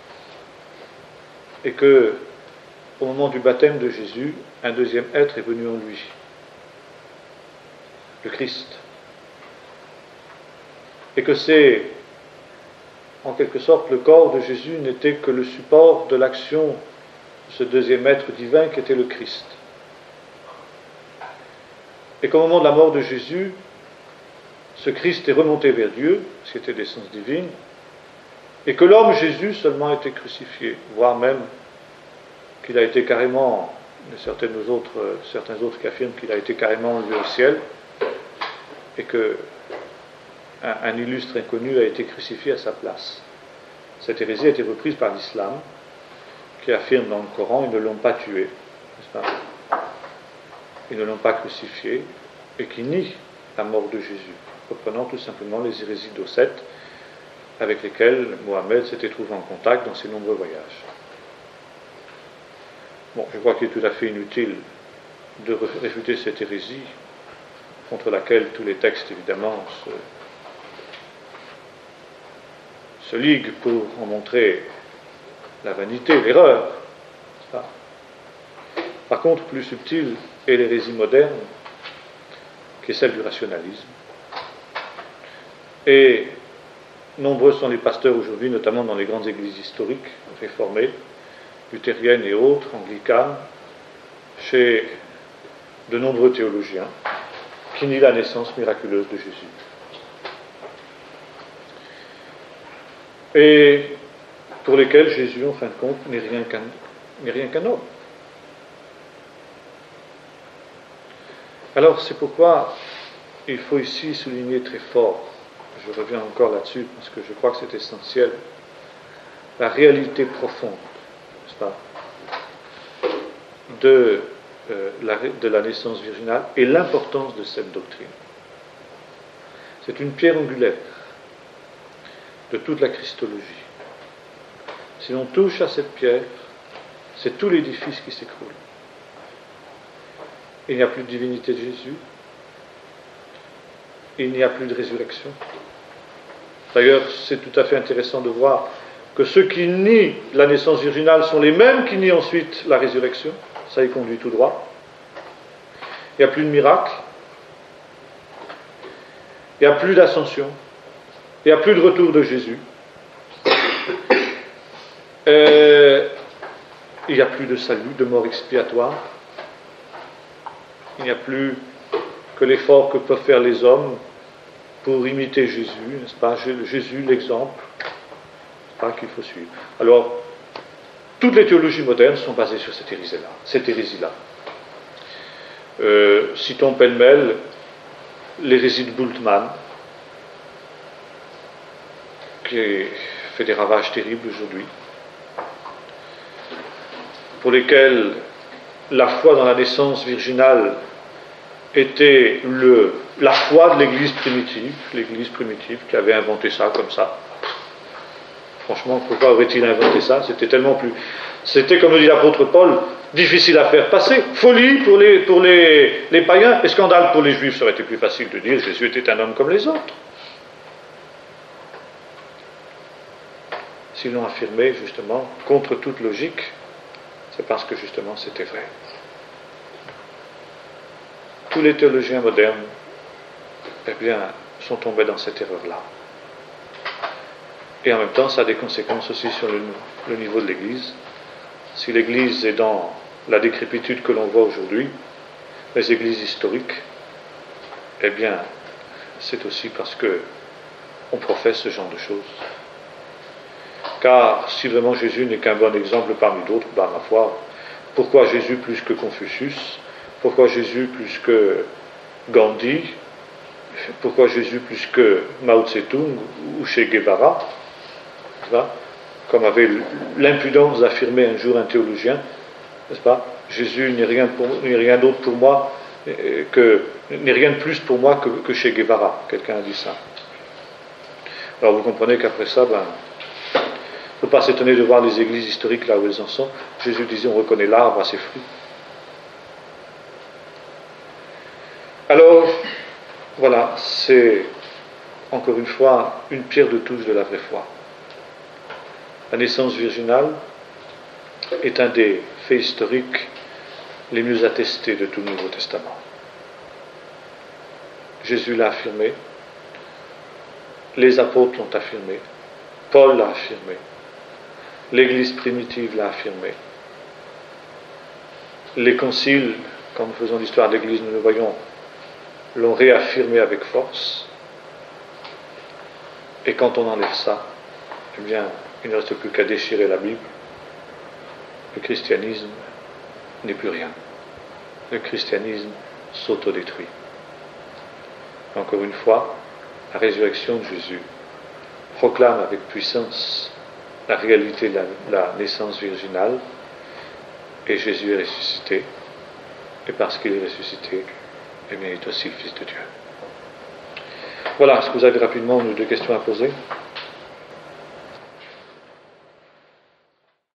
et que, au moment du baptême de Jésus, un deuxième être est venu en lui, le Christ. Et que c'est, en quelque sorte, le corps de Jésus n'était que le support de l'action de ce deuxième être divin qui était le Christ. Et qu'au moment de la mort de Jésus, ce Christ est remonté vers Dieu, ce qui était d'essence divine, et que l'homme Jésus seulement a été crucifié, voire même qu'il a été carrément, certains autres qui affirment qu'il a été carrément enlevé au ciel, et que un illustre inconnu a été crucifié à sa place. Cette hérésie a été reprise par l'islam, qui affirme dans le Coran, ils ne l'ont pas tué, n'est-ce pas? Ils ne l'ont pas crucifié, et qui nie la mort de Jésus, reprenant tout simplement les hérésies docètes avec lesquelles Mohammed s'était trouvé en contact dans ses nombreux voyages. Bon, je crois qu'il est tout à fait inutile de réfuter cette hérésie, contre laquelle tous les textes, évidemment, se liguent pour en montrer la vanité, l'erreur. Par contre, plus subtile est l'hérésie moderne, qui est celle du rationalisme. Et nombreux sont les pasteurs aujourd'hui, notamment dans les grandes églises historiques, réformées, luthériennes et autres, anglicanes, chez de nombreux théologiens, qui nient la naissance miraculeuse de Jésus. Et pour lesquels Jésus, en fin de compte, n'est rien qu'un homme. Alors, c'est pourquoi il faut ici souligner très fort, je reviens encore là-dessus, parce que je crois que c'est essentiel, la réalité profonde, n'est-ce pas, de la naissance virginale et l'importance de cette doctrine. C'est une pierre angulaire de toute la Christologie. Si l'on touche à cette pierre, c'est tout l'édifice qui s'écroule. Il n'y a plus de divinité de Jésus, il n'y a plus de résurrection. D'ailleurs, c'est tout à fait intéressant de voir que ceux qui nient la naissance virginale sont les mêmes qui nient ensuite la résurrection. Ça y conduit tout droit. Il n'y a plus de miracle, il n'y a plus d'ascension, il n'y a plus de retour de Jésus, il n'y a plus de salut, de mort expiatoire, il n'y a plus que l'effort que peuvent faire les hommes pour imiter Jésus, n'est-ce pas? Jésus, l'exemple, qu'il faut suivre. Alors, toutes les théologies modernes sont basées sur cette hérésie-là. Citons pêle-mêle l'hérésie de Bultmann, qui fait des ravages terribles aujourd'hui, pour lesquels la foi dans la naissance virginale était la foi de l'Église primitive qui avait inventé ça comme ça. Franchement, pourquoi aurait-il inventé ça? C'était, comme le dit l'apôtre Paul, difficile à faire passer. Folie pour les païens et scandale pour les juifs. Ça aurait été plus facile de dire Jésus était un homme comme les autres. S'ils l'ont affirmé, justement, contre toute logique, c'est parce que, justement, c'était vrai. Tous les théologiens modernes, eh bien, sont tombés dans cette erreur-là. Et en même temps, ça a des conséquences aussi sur le niveau de l'Église. Si l'Église est dans la décrépitude que l'on voit aujourd'hui, les églises historiques, eh bien, c'est aussi parce qu'on professe ce genre de choses. Car si vraiment Jésus n'est qu'un bon exemple parmi d'autres, ma foi, pourquoi Jésus plus que Confucius? Pourquoi Jésus plus que Gandhi? Pourquoi Jésus plus que Mao Tse-tung ou Che Guevara? Comme avait l'impudence d'affirmer un jour un théologien, n'est-ce pas? Jésus n'est rien d'autre pour moi n'est rien de plus pour moi que chez Guevara. Quelqu'un a dit ça. Alors vous comprenez qu'après ça, il ne faut pas s'étonner de voir les églises historiques là où elles en sont. Jésus disait, on reconnaît l'arbre à ses fruits. Alors, voilà, c'est encore une fois une pierre de touche de la vraie foi. La naissance virginale est un des faits historiques les mieux attestés de tout le Nouveau Testament. Jésus l'a affirmé, les apôtres l'ont affirmé, Paul l'a affirmé, l'Église primitive l'a affirmé, les conciles, quand nous faisons l'histoire de l'Église, nous le voyons, l'ont réaffirmé avec force, et quand on enlève ça, eh bien, il ne reste plus qu'à déchirer la Bible. Le christianisme n'est plus rien. Le christianisme s'autodétruit. Encore une fois, la résurrection de Jésus proclame avec puissance la réalité de la naissance virginale, et Jésus est ressuscité, et parce qu'il est ressuscité, eh bien, il est aussi le Fils de Dieu. Voilà, est-ce que vous avez rapidement deux questions à poser ?